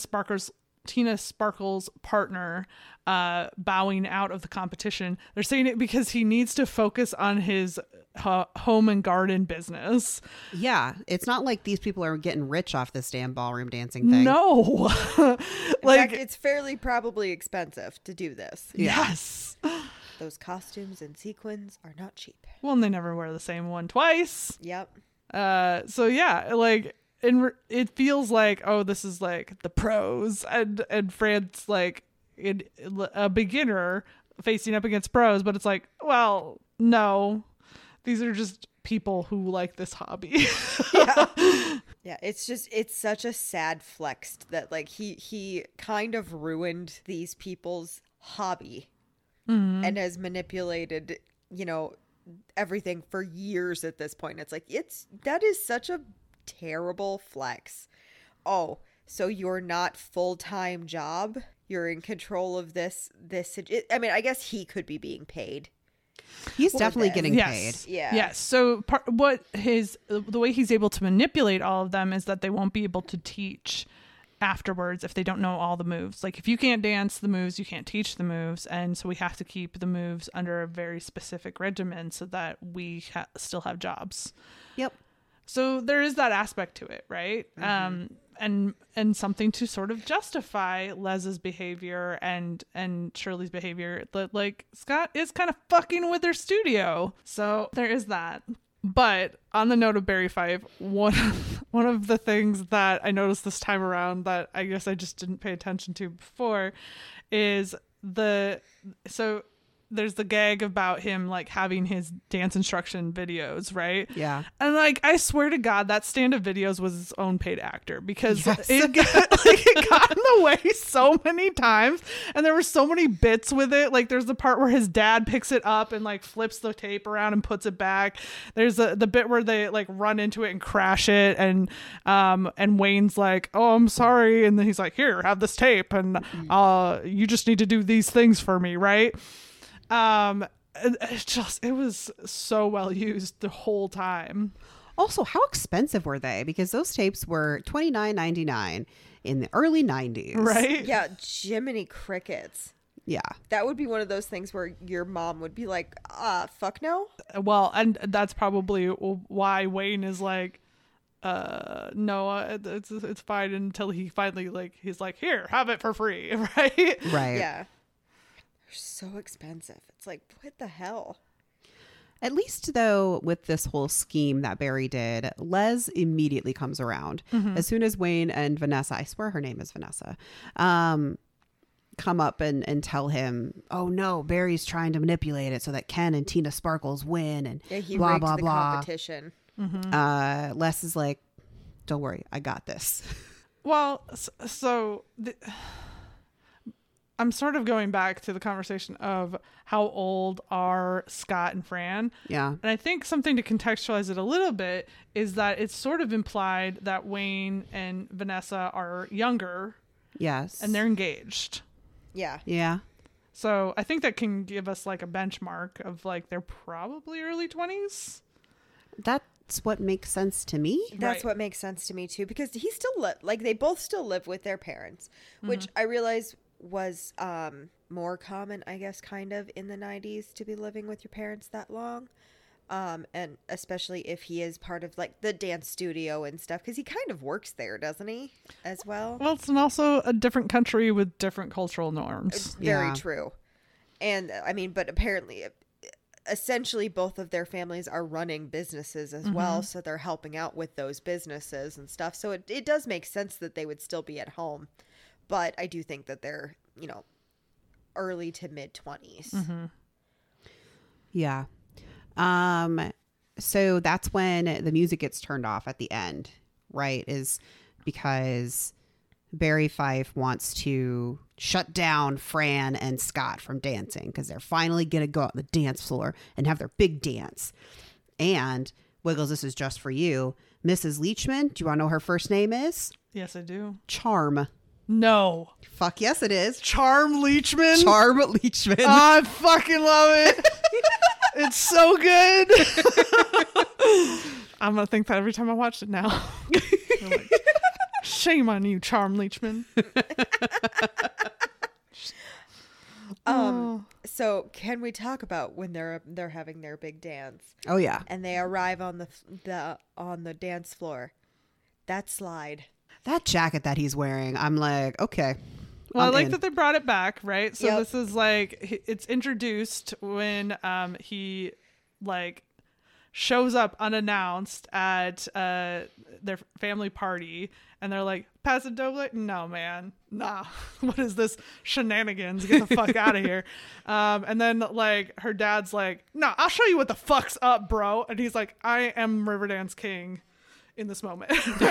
Sparkle's partner bowing out of the competition, they're saying it because he needs to focus on his home and garden business. Yeah. It's not like these people are getting rich off this damn ballroom dancing thing. No. In like, fact, it's fairly probably expensive to do this. yes. Those costumes and sequins are not cheap. Well, and they never wear the same one twice. Yep. So yeah, like, it feels like, oh, this is like the pros, and Fred's like a beginner facing up against pros, but it's like, well, no, these are just people who like this hobby. Yeah, it's such a sad flex that like he kind of ruined these people's hobby and has manipulated, everything for years at this point. It's like that is such a terrible flex. Oh, so you're not full-time job? You're in control of this. I mean, I guess he could be being paid. He's definitely this. getting Yes. paid. Yeah. Yes. So the way he's able to manipulate all of them is that they won't be able to teach afterwards if they don't know all the moves. Like, if you can't dance the moves, you can't teach the moves, and so we have to keep the moves under a very specific regimen so that we still have jobs. Yep. So there is that aspect to it, right? and something to sort of justify Les's behavior and Shirley's behavior, that like Scott is kind of fucking with their studio. So there is that. But on the note of Barry Fife, one of the things that I noticed this time around that I guess I just didn't pay attention to before is there's the gag about him like having his dance instruction videos, right? Yeah. And like I swear to God, that stand-up videos was his own paid actor, because Yes. it got in the way so many times, and there were so many bits with it. Like there's the part where his dad picks it up and like flips the tape around and puts it back. There's the bit where they like run into it and crash it, and Wayne's like, "Oh, I'm sorry," and then he's like, "Here, have this tape, and you just need to do these things for me," right? It was so well used the whole time. Also, how expensive were they? Because those tapes were $29.99 in the early 90s. Right? Yeah, Jiminy Crickets. Yeah. That would be one of those things where your mom would be like, fuck no. Well, and that's probably why Wayne is like, no, it's fine, until he finally he's like, "Here, have it for free," right? Right. Yeah. They're so expensive. It's like, what the hell? At least, though, with this whole scheme that Barry did, Les immediately comes around. As soon as Wayne and Vanessa, I swear her name is Vanessa, come up and tell him, "Oh no, Barry's trying to manipulate it so that Ken and Tina Sparkles win," and Yeah, he blah, rigged blah, the blah. competition. Les is like, "Don't worry, I got this." Well, I'm sort of going back to the conversation of how old are Scott and Fran. Yeah. And I think something to contextualize it a little bit is that it's sort of implied that Wayne and Vanessa are younger Yes. and they're engaged. Yeah. Yeah. So I think that can give us like a benchmark of like they're probably early 20s. That's what makes sense to me. That's Right. what makes sense to me too, because he still they both still live with their parents, which I realize was more common, I guess, kind of in the 90s to be living with your parents that long, and especially if he is part of like the dance studio and stuff, because he kind of works there, doesn't he, as well? Well, it's also a different country with different cultural norms. Very Yeah. true. And I mean, but apparently essentially both of their families are running businesses as well, so they're helping out with those businesses and stuff, so it does make sense that they would still be at home. But I do think that they're, early to mid 20s. Yeah. So that's when the music gets turned off at the end, right? Is because Barry Fife wants to shut down Fran and Scott from dancing because they're finally going to go out on the dance floor and have their big dance. And Wiggles, this is just for you. Mrs. Leachman, do you want to know her first name is? Yes, I do. Charm. No. Fuck yes, it is. Charm Leachman? Charm Leachman. I fucking love it. It's so good. I'm going to think that every time I watch it now. I'm like, shame on you, Charm Leachman. So can we talk about when they're having their big dance Oh, yeah. and they arrive on the dance floor? That slide. That jacket that he's wearing, I'm like, okay. Well, I'm I like in. that they brought it back, right? So Yep. this is like, it's introduced when he like shows up unannounced at their family party, and they're like, Paso Doble? No, man. Nah. What is this shenanigans? Get the fuck out of here. And then like her dad's like, no, I'll show you what the fuck's up, bro. And he's like, I am Riverdance King in this moment.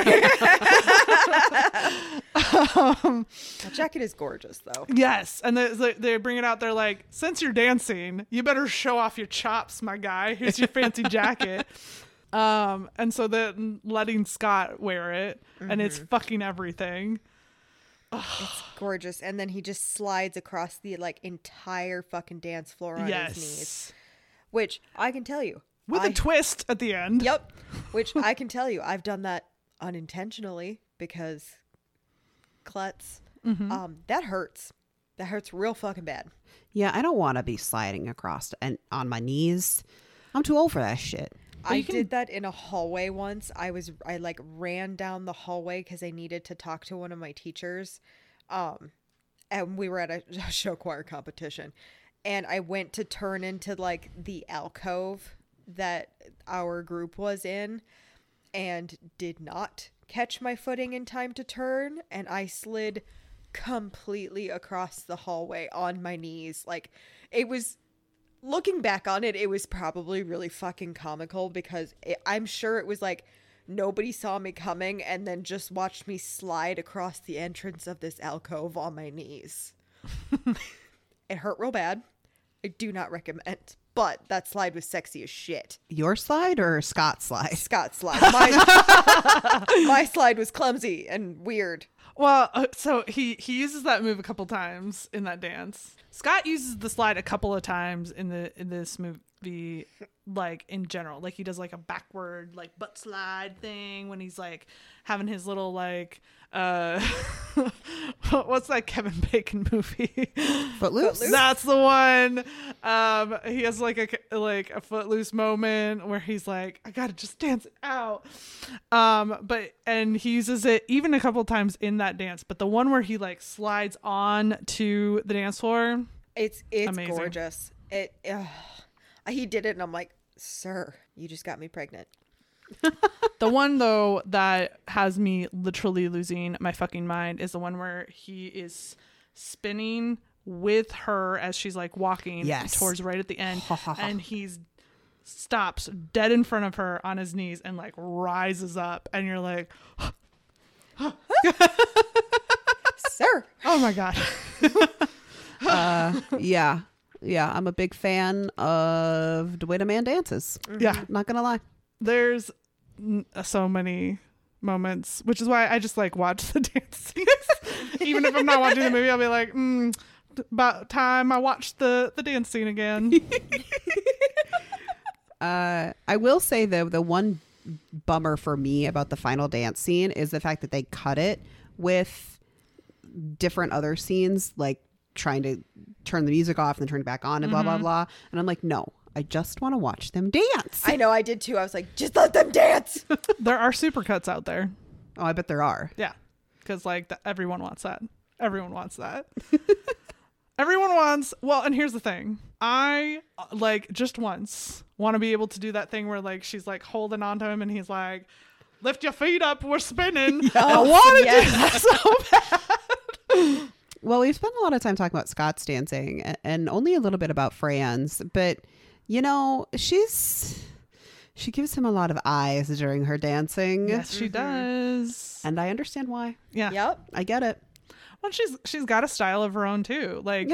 That jacket is gorgeous, though. Yes. And they bring it out. They're like, since you're dancing, you better show off your chops, my guy. Here's your fancy jacket. And so then letting Scott wear it, and it's fucking everything. It's gorgeous. And then he just slides across the like entire fucking dance floor on his knees, which I can tell you. With a twist at the end. Yep. Which I can tell you, I've done that unintentionally because klutz. That hurts. That hurts real fucking bad. Yeah, I don't want to be sliding across and on my knees. I'm too old for that shit. I did that in a hallway once. I like ran down the hallway because I needed to talk to one of my teachers. And we were at a show choir competition. And I went to turn into like the alcove that our group was in and did not catch my footing in time to turn. And I slid completely across the hallway on my knees. Like, it was, looking back on it, it was probably really fucking comical because I'm sure it was like nobody saw me coming and then just watched me slide across the entrance of this alcove on my knees. It hurt real bad. I do not recommend, but that slide was sexy as shit. Your slide or Scott's slide? Scott's slide. My slide was clumsy and weird. Well, so he uses that move a couple times in that dance. Scott uses the slide a couple of times in this movie, like in general. Like he does like a backward like butt slide thing when he's like having his little like what's that Kevin Bacon movie? Footloose? That's the one. He has like a Footloose moment where he's like, I gotta just dance it out. And he uses it even a couple times in that dance. But the one where he like slides on to the dance floor, it's amazing. Gorgeous. He did it, and I'm like, sir, you just got me pregnant. The one though that has me literally losing my fucking mind is the one where he is spinning with her as she's like walking towards right at the end, and he's stops dead in front of her on his knees and like rises up, and you're like, sir, oh my god. Yeah, I'm a big fan of the way the man dances. Yeah, not gonna lie. There's so many moments, which is why I just like watch the dance scenes. Even if I'm not watching the movie, I'll be like, about time I watched the dance scene again. I will say though, the one bummer for me about the final dance scene is the fact that they cut it with different other scenes, like trying to turn the music off and then turn it back on and blah, blah, blah. And I'm like, no, I just want to watch them dance. I know, I did too. I was like, just let them dance. There are supercuts out there. Oh, I bet there are. Yeah. Because like everyone wants that. Everyone wants that. Everyone wants, well, and here's the thing. I like just once want to be able to do that thing where like she's like holding onto him and he's like, lift your feet up, we're spinning. Yes, I want to do that so bad. Well, we've spent a lot of time talking about Scott's dancing and only a little bit about Fran's, but you know, she gives him a lot of eyes during her dancing. Yes, she does. And I understand why. Yeah. Yep. I get it. Well, she's got a style of her own too. Like,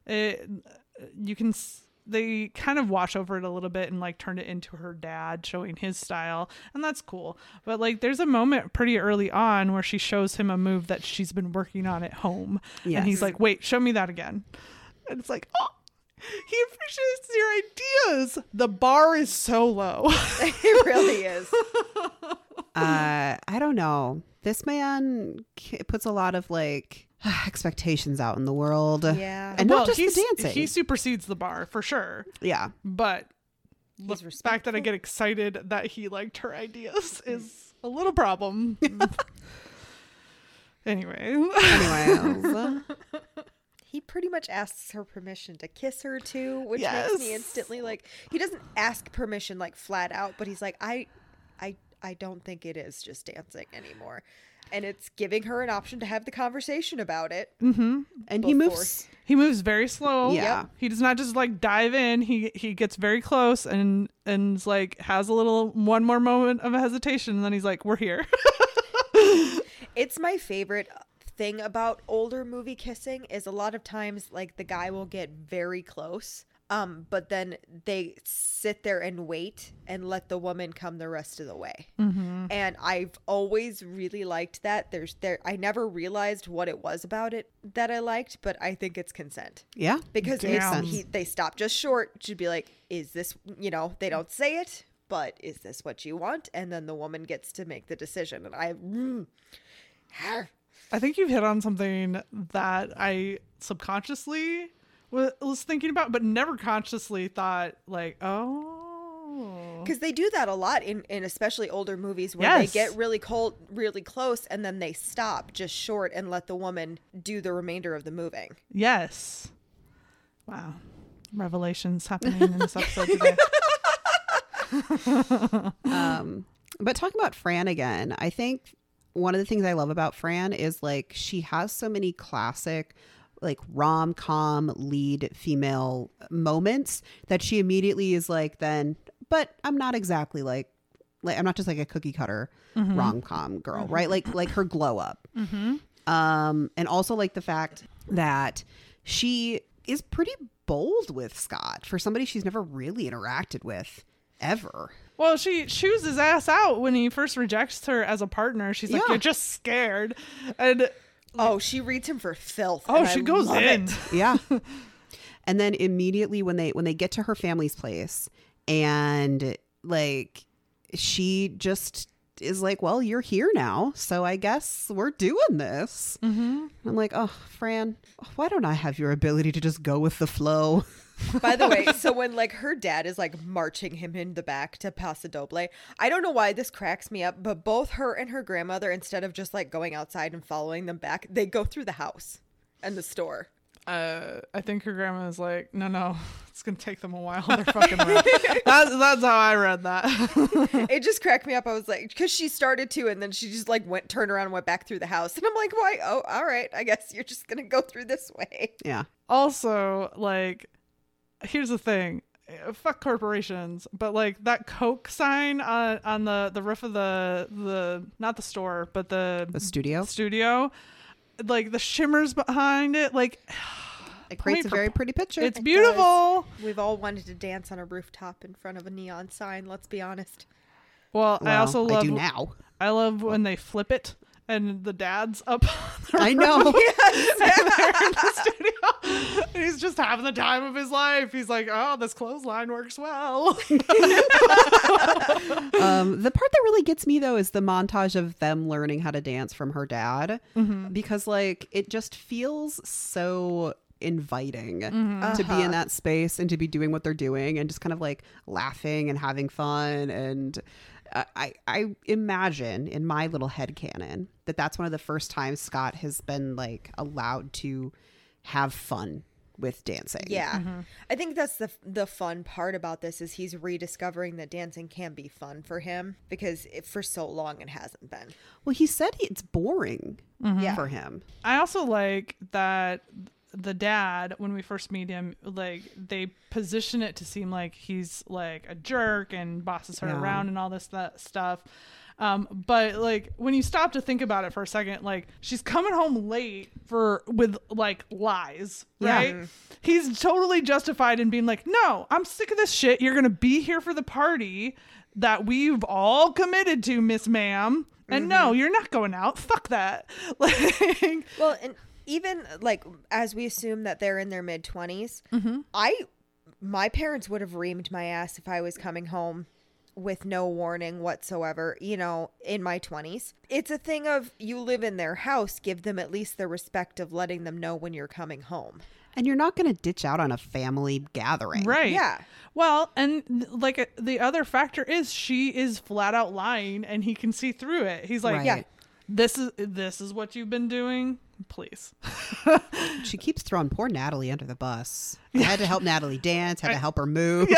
they kind of wash over it a little bit and like turn it into her dad showing his style, and that's cool. But like, there's a moment pretty early on where she shows him a move that she's been working on at home, and he's like, "Wait, show me that again." And it's like, oh, he appreciates your ideas. The bar is so low. It really is. I don't know. This man puts a lot of like expectations out in the world. Yeah. And not just the dancing. He supersedes the bar for sure. Yeah. But the fact that I get excited that he liked her ideas is a little problem. Anyway. He pretty much asks her permission to kiss her too, which makes me instantly like, he doesn't ask permission like flat out, but he's like, I don't think it is just dancing anymore. And it's giving her an option to have the conversation about it. Mm-hmm. And he moves very slow. Yeah. He does not just like dive in. He gets very close and like has a little one more moment of hesitation, and then he's like, we're here. It's my favorite thing about older movie kissing is a lot of times like the guy will get very close, but then they sit there and wait and let the woman come the rest of the way. Mm-hmm. And I've always really liked that. I never realized what it was about it that I liked, but I think it's consent. Yeah. Because they stop just short to be like, is this, they don't say it, but is this what you want? And then the woman gets to make the decision. And I think you've hit on something that I subconsciously was thinking about, but never consciously thought like, oh, Because they do that a lot in especially older movies where Yes. they get really cold, really close, and then they stop just short and let the woman do the remainder of the moving. Yes. Wow. Revelations happening in this episode today. But talking about Fran again, I think one of the things I love about Fran is like she has so many classic like rom-com lead female moments that she immediately is like, then, but I'm not exactly like I'm not just like a cookie cutter rom-com girl, right? Like her glow up. And also like the fact that she is pretty bold with Scott for somebody she's never really interacted with ever. Well, she chews his ass out when he first rejects her as a partner. She's like, Yeah. you're just scared. And Oh, she reads him for filth. oh, and she I goes love in. it. Yeah. And then immediately when they get to her family's place and like she just is like, well, you're here now, so I guess we're doing this. I'm like, oh, Fran, why don't I have your ability to just go with the flow? By the way, so when like her dad is like marching him in the back to Paso Doble, I don't know why this cracks me up, but both her and her grandmother, instead of just like going outside and following them back, they go through the house and the store. I think her grandma is like, no, it's going to take them a while. They're fucking around. That's how I read that. It just cracked me up. I was like, because she started to, and then she just like turned around and went back through the house. And I'm like, why? Oh, all right. I guess you're just going to go through this way. Yeah. Also, like, here's the thing. Fuck corporations, but like that Coke sign on the roof of the not the store, but the studio, like the shimmers behind it, like It creates a very pretty picture. it's beautiful. We've all wanted to dance on a rooftop in front of a neon sign. Let's be honest. Well, I also love I do now. I love when they flip it and the dad's up on the I know. roof and they're in the studio. And he's just having the time of his life. He's like, oh, this clothesline works well. The part that really gets me though is the montage of them learning how to dance from her dad, because like it just feels so inviting to be in that space and to be doing what they're doing and just kind of like laughing and having fun. And I imagine in my little headcanon that that's one of the first times Scott has been like allowed to have fun with dancing. Yeah. I think that's the fun part about this is he's rediscovering that dancing can be fun for him because for so long it hasn't been. Well, he said it's boring for him. I also like that the dad, when we first meet him, like they position it to seem like he's like a jerk and bosses her around and all this stuff. But like when you stop to think about it for a second, like she's coming home late with like lies, right? Yeah. He's totally justified in being like, no, I'm sick of this shit. You're going to be here for the party that we've all committed to, Miss Ma'am. And no, you're not going out. Fuck that. Like, Well, and even like as we assume that they're in their mid-20s, my parents would have reamed my ass if I was coming home with no warning whatsoever, in my 20s. It's a thing of you live in their house, give them at least the respect of letting them know when you're coming home. And you're not going to ditch out on a family gathering. right. Yeah. Well, and like the other factor is she is flat out lying and he can see through it. He's like, Right. Yeah. this is what you've been doing. Please. She keeps throwing poor Natalie under the bus. I had to help Natalie dance, had to help her move.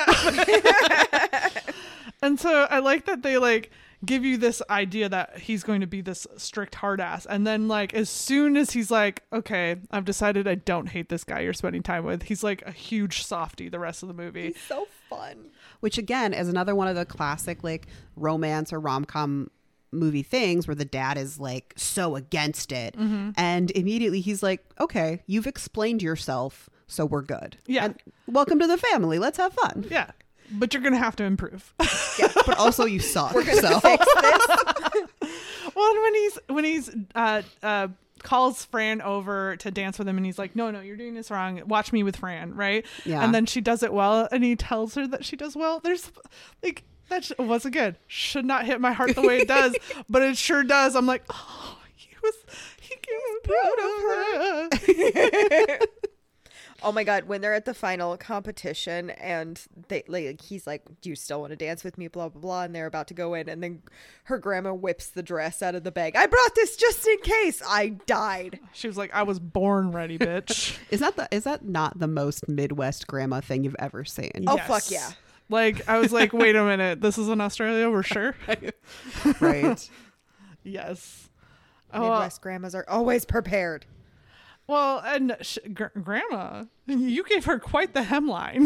And so I like that they like give you this idea that he's going to be this strict hard ass. And then like as soon as he's like, okay, I've decided I don't hate this guy you're spending time with, he's like a huge softie the rest of the movie. It's so fun. Which again is another one of the classic like romance or rom-com movie things where the dad is like so against it. And immediately he's like, okay, you've explained yourself, so we're good. Yeah. And welcome to the family. Let's have fun. Yeah. But you're going to have to improve. But also you suck. We're going to So fix this. Well, and when he's calls Fran over to dance with him and he's like, no, you're doing this wrong. Watch me with Fran, right? Yeah. And then she does it well and he tells her that she does well. There's like, that once again, should not hit my heart the way it does, but it sure does. I'm like, oh, he was proud of her. Oh my god, when they're at the final competition and they like he's like, "Do you still want to dance with me?" blah blah blah, and they're about to go in, and then her grandma whips the dress out of the bag. I brought this just in case. I died. She was like, I was born ready, bitch. Is that not the most Midwest grandma thing you've ever seen? Oh, Yes. fuck yeah. Like, I was like, wait a minute, this is in Australia, we're sure? Right. Yes. Midwest grandmas are always prepared. Well, and grandma, you gave her quite the hemline.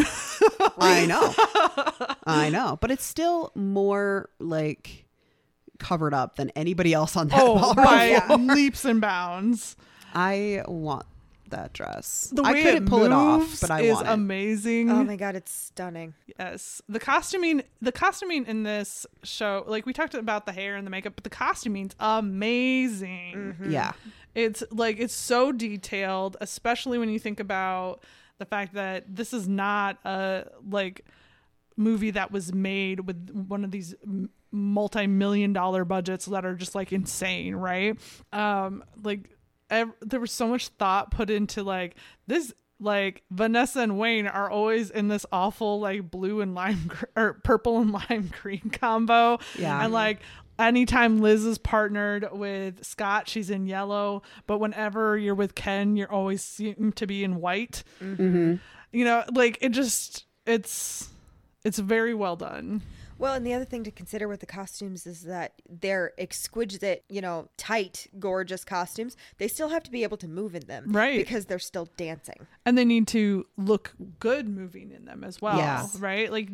I know, but it's still more like covered up than anybody else on that ballroom by floor. leaps and bounds. I want that dress. The way I couldn't pull it off, but I is want it. amazing. Oh my god, it's stunning. Yes, the costuming in this show, like we talked about the hair and the makeup, but the costuming's amazing. Yeah. It's like it's so detailed, especially when you think about the fact that this is not a like movie that was made with one of these multi-million-dollar budgets that are just like insane, right? There was so much thought put into like this. Like Vanessa and Wayne are always in this awful like blue and lime or purple and lime green combo. Yeah. And like anytime Liz is partnered with Scott, she's in yellow. But whenever you're with Ken, you're always seem to be in white. Mm-hmm. You know, like it's very well done. Well, and the other thing to consider with the costumes is that they're exquisite, tight, gorgeous costumes. They still have to be able to move in them. Right. Because they're still dancing. And they need to look good moving in them as well. Yes. Right? Like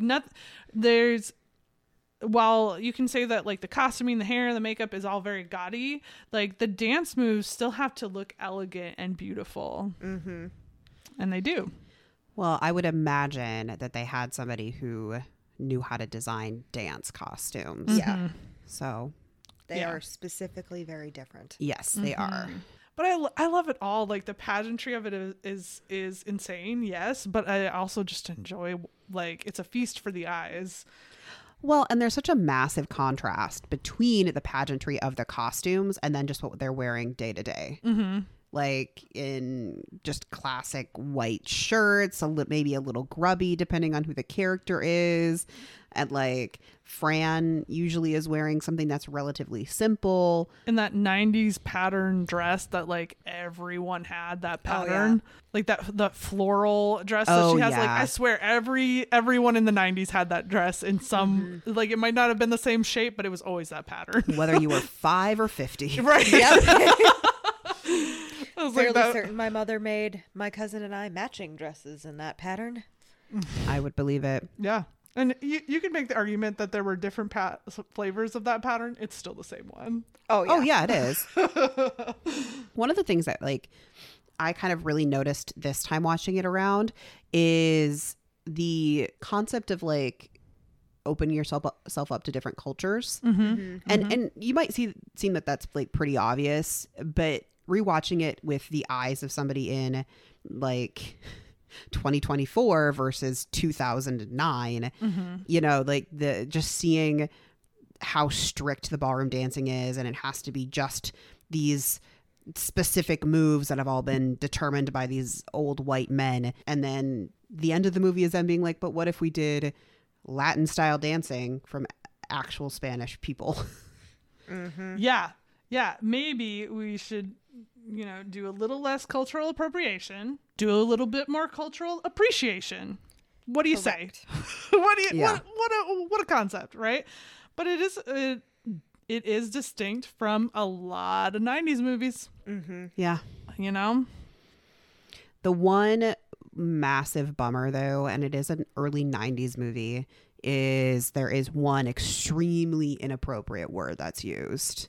while you can say that like the costuming, the hair, the makeup is all very gaudy, like the dance moves still have to look elegant and beautiful. Mm-hmm. And they do. Well, I would imagine that they had somebody who knew how to design dance costumes. Yeah. So They Yeah. are specifically very different. yes, they are. But I love it all. Like the pageantry of it is insane, yes. But I also just enjoy like it's a feast for the eyes. Well, and there's such a massive contrast between the pageantry of the costumes and then just what they're wearing day to day. Like in just classic white shirts, maybe a little grubby depending on who the character is. And like Fran usually is wearing something that's relatively simple. In that 90s pattern dress that like everyone had that Oh, yeah. pattern. Like that floral dress that Oh, she has. yeah. Like I swear everyone in the 90s had that dress in some like it might not have been the same shape, but it was always that pattern. Whether you were 5 or 50. Right. I was like Fairly that. certain my mother made my cousin and I matching dresses in that pattern. I would believe it. Yeah. And you could make the argument that there were different flavors of that pattern. It's still the same one. Oh, yeah. Oh, yeah, it is. One of the things that like I kind of really noticed this time watching it around is the concept of like opening yourself up to different cultures. And you might seem that that's like pretty obvious, but rewatching it with the eyes of somebody in like 2024 versus 2009, like just seeing how strict the ballroom dancing is, and it has to be just these specific moves that have all been determined by these old white men. And then the end of the movie is them being like, but what if we did Latin style dancing from actual Spanish people? Yeah. Maybe we should, do a little less cultural appropriation, do a little bit more cultural appreciation. What do you say? What do you? Yeah. What a concept, right? But it is distinct from a lot of 90s movies. Yeah. The one massive bummer, though, and it is an early 90s movie, is there is one extremely inappropriate word that's used.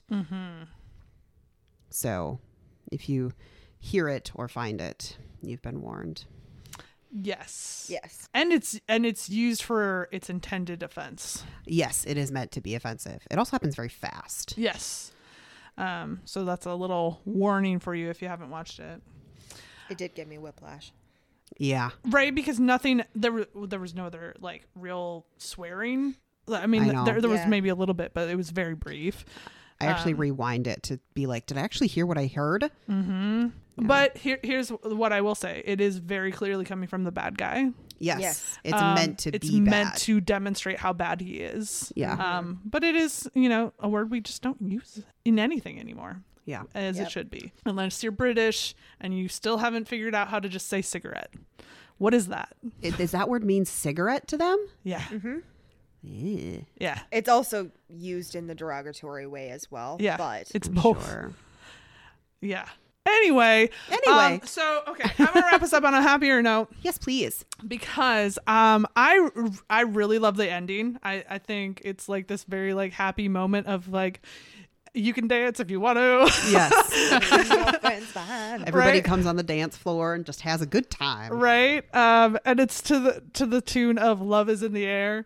So if you hear it or find it, you've been warned. Yes. Yes. And it's used for its intended offense. Yes, it is meant to be offensive. It also happens very fast. Yes. So that's a little warning for you if you haven't watched it. It did give me whiplash. Yeah. Right, because there was no other like real swearing. I I mean, know. there was Yeah. maybe a little bit, but it was very brief. I actually rewind it to be like, did I actually hear what I heard? Mm-hmm. Yeah. But here's what I will say. It is very clearly coming from the bad guy. Yes. It's meant to be bad. It's meant to demonstrate how bad he is. Yeah. But it is, a word we just don't use in anything anymore. Yeah. As it should be. Unless you're British and you still haven't figured out how to just say cigarette. What is that? Does that word mean cigarette to them? Yeah. Mm-hmm. Yeah. It's also used in the derogatory way as well. Yeah. But it's both. Sure. Yeah. Anyway. So, okay. I'm going to wrap us up on a happier note. Yes, please. Because I really love the ending. I think it's like this very like happy moment of like, you can dance if you want to. Yes. Everybody comes on the dance floor and just has a good time. Right. And it's to the tune of Love is in the Air,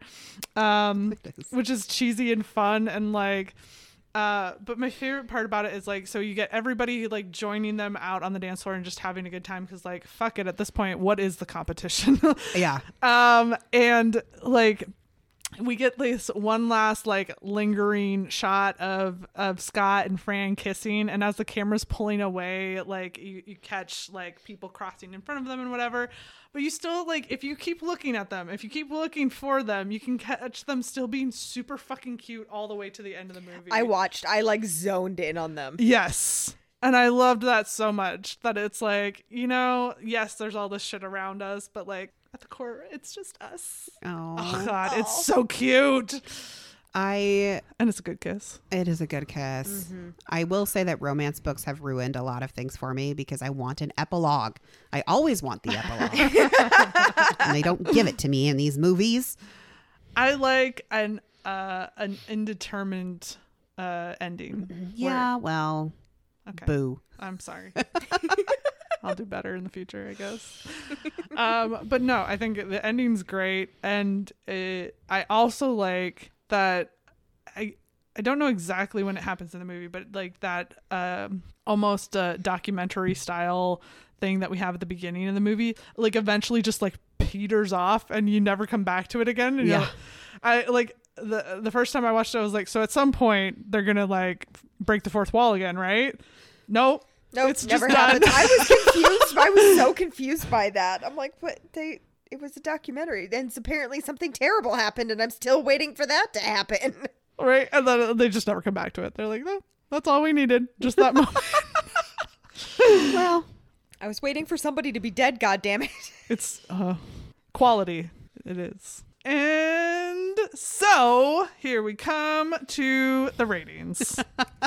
which is cheesy and fun and like, but my favorite part about it is like, so you get everybody like joining them out on the dance floor and just having a good time. Cause like, fuck it, at this point, what is the competition? Yeah. And like, we get this one last like lingering shot of Scott and Fran kissing, and as the camera's pulling away, like you catch like people crossing in front of them and whatever, but you still like, if you keep looking at them, if you keep looking for them, you can catch them still being super fucking cute all the way to the end of the movie. I like zoned in on them. Yes. And I loved that so much that it's like, yes, there's all this shit around us, but like at the core, it's just us. Oh God, it's so cute. And it's a good kiss. It is a good kiss. Mm-hmm. I will say that romance books have ruined a lot of things for me because I want an epilogue. I always want the epilogue. And they don't give it to me in these movies. I like an indeterminate ending. Yeah, well, okay. Boo. I'm sorry. I'll do better in the future, I guess. But no, I think the ending's great. And I also like that I don't know exactly when it happens in the movie, but like that almost documentary style thing that we have at the beginning of the movie, like eventually just like peters off and you never come back to it again. And yeah. I like the first time I watched it, I was like, so at some point they're going to like break the fourth wall again, right? Nope. It's never just happened. done. I was confused. I was so confused by that. I'm like, but it was a documentary. And apparently something terrible happened and I'm still waiting for that to happen. Right. And then they just never come back to it. They're like, no, that's all we needed. Just that moment. Well, I was waiting for somebody to be dead, goddammit. It's quality. It is. And so here we come to the ratings.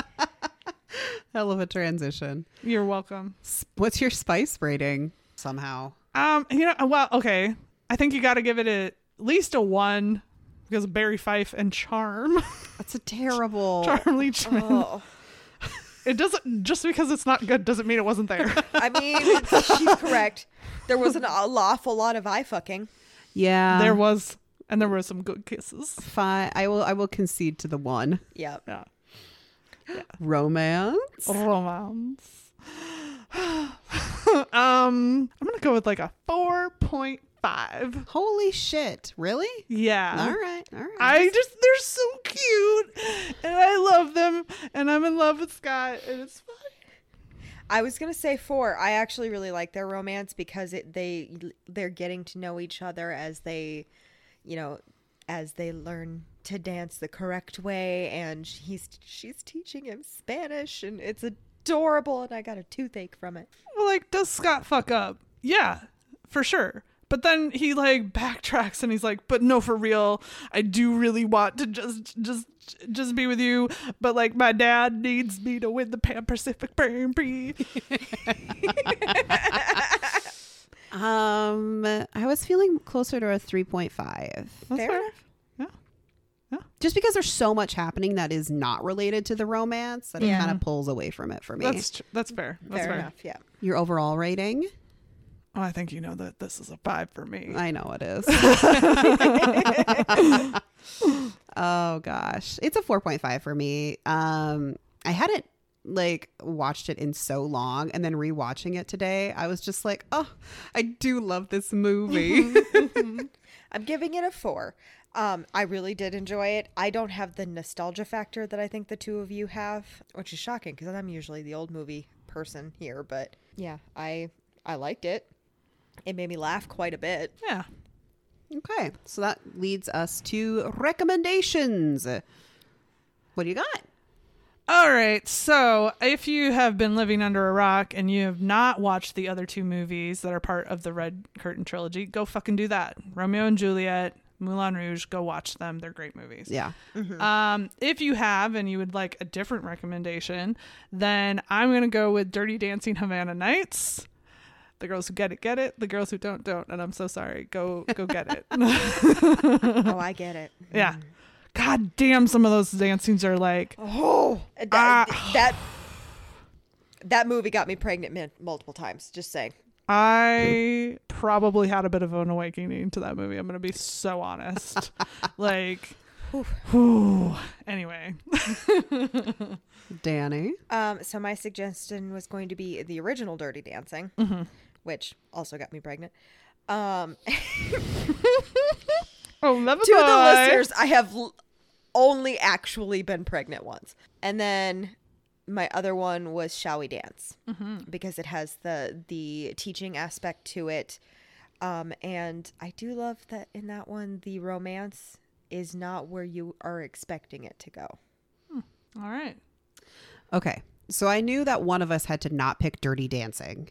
hell of a transition. You're welcome. What's your spice rating somehow? Well, okay. I think you got to give it at least a 1 because of Barry Fife and charm. That's a terrible. Charm Leachman. Oh. It doesn't, just because it's not good doesn't mean it wasn't there. I mean, she's correct. There was an awful lot of eye fucking. Yeah. There was, and there were some good kisses. Fine. I will concede to the 1. Yep. Yeah. Romance. I'm gonna go with like a 4.5. Holy shit. Really? Yeah. All right. They're so cute and I love them and I'm in love with Scott and it's fun. I was gonna say 4. I actually really like their romance because they're getting to know each other as they learn to dance the correct way, and she's teaching him Spanish, and it's adorable, and I got a toothache from it. Well, like, does Scott fuck up? Yeah, for sure. But then he like backtracks and he's like, but no, for real, I do really want to just be with you, but like my dad needs me to win the Pan Pacific Grand Prix. I was feeling closer to a 3.5. Fair enough. Yeah. Just because there's so much happening that is not related to the romance that it kind of pulls away from it for me. That's fair. That's Fair enough. Yeah. Your overall rating? Oh, I think you know that this is a 5 for me. I know it is. Oh gosh, it's a 4.5 for me. I hadn't like watched it in so long, and then rewatching it today, I was just like, oh, I do love this movie. I'm giving it a 4. I really did enjoy it. I don't have the nostalgia factor that I think the two of you have, which is shocking because I'm usually the old movie person here. But yeah, I liked it. It made me laugh quite a bit. Yeah. Okay, so that leads us to recommendations. What do you got? All right. So if you have been living under a rock and you have not watched the other two movies that are part of the Red Curtain trilogy, go fucking do that. Romeo and Juliet, Moulin Rouge, go watch them. They're great movies. Yeah. If you have and you would like a different recommendation, then I'm going to go with Dirty Dancing Havana Nights. The girls who get it. The girls who don't. And I'm so sorry. Go get it. Oh, I get it. Yeah. God damn, some of those dancings are like, Oh, that movie got me pregnant multiple times. Just saying. I probably had a bit of an awakening to that movie. I'm going to be so honest. Like, whew. Anyway. Danny? So my suggestion was going to be the original Dirty Dancing, which also got me pregnant. Oh, love To the listeners, I have only actually been pregnant once. And then my other one was Shall We Dance? Because it has the teaching aspect to it. And I do love that in that one, the romance is not where you are expecting it to go. All right. Okay, so I knew that one of us had to not pick Dirty Dancing.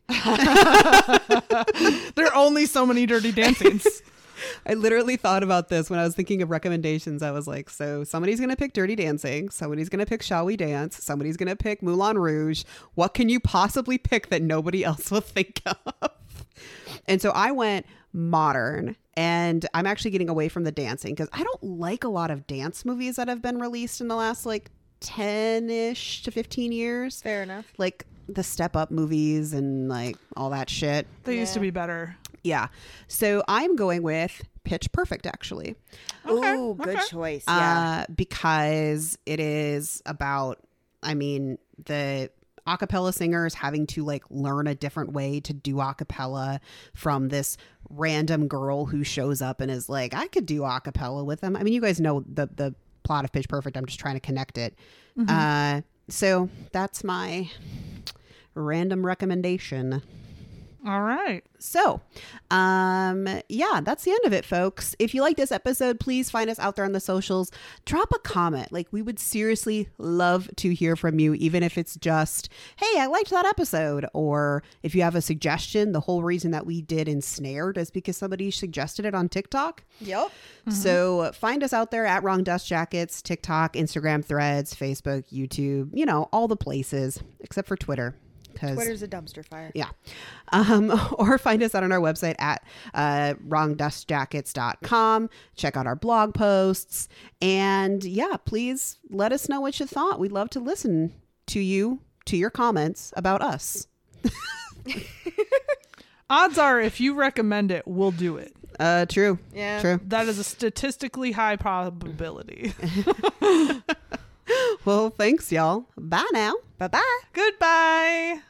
There are only so many Dirty Dancings. I literally thought about this when I was thinking of recommendations. I was like, so somebody's going to pick Dirty Dancing. Somebody's going to pick Shall We Dance. Somebody's going to pick Moulin Rouge. What can you possibly pick that nobody else will think of? And so I went modern, and I'm actually getting away from the dancing because I don't like a lot of dance movies that have been released in the last like 10-ish to 15 years. Fair enough. Like the Step Up movies and like all that shit. They used to be better. Yeah. So I'm going with Pitch Perfect, actually. Okay, Ooh, good okay. choice. Yeah. Because it is about, I mean, the a cappella singers having to like learn a different way to do a cappella from this random girl who shows up and is like, I could do a cappella with them. I mean, you guys know the plot of Pitch Perfect. I'm just trying to connect it. So that's my random recommendation. All right. So, yeah, that's the end of it, folks. If you like this episode, please find us out there on the socials. Drop a comment. Like, we would seriously love to hear from you, even if it's just, hey, I liked that episode. Or if you have a suggestion, the whole reason that we did Ensnared is because somebody suggested it on TikTok. Yep. So find us out there at Wrong Dust Jackets, TikTok, Instagram, Threads, Facebook, YouTube, you know, all the places except for Twitter. Twitter's a dumpster fire. Yeah. Or find us out on our website at wrongdustjackets.com. Check out our blog posts. And yeah, please let us know what you thought. We'd love to listen to you, to your comments about us. Odds are, if you recommend it, we'll do it. True. Yeah. True. That is a statistically high probability. Well, thanks, y'all. Bye now. Bye-bye. Goodbye.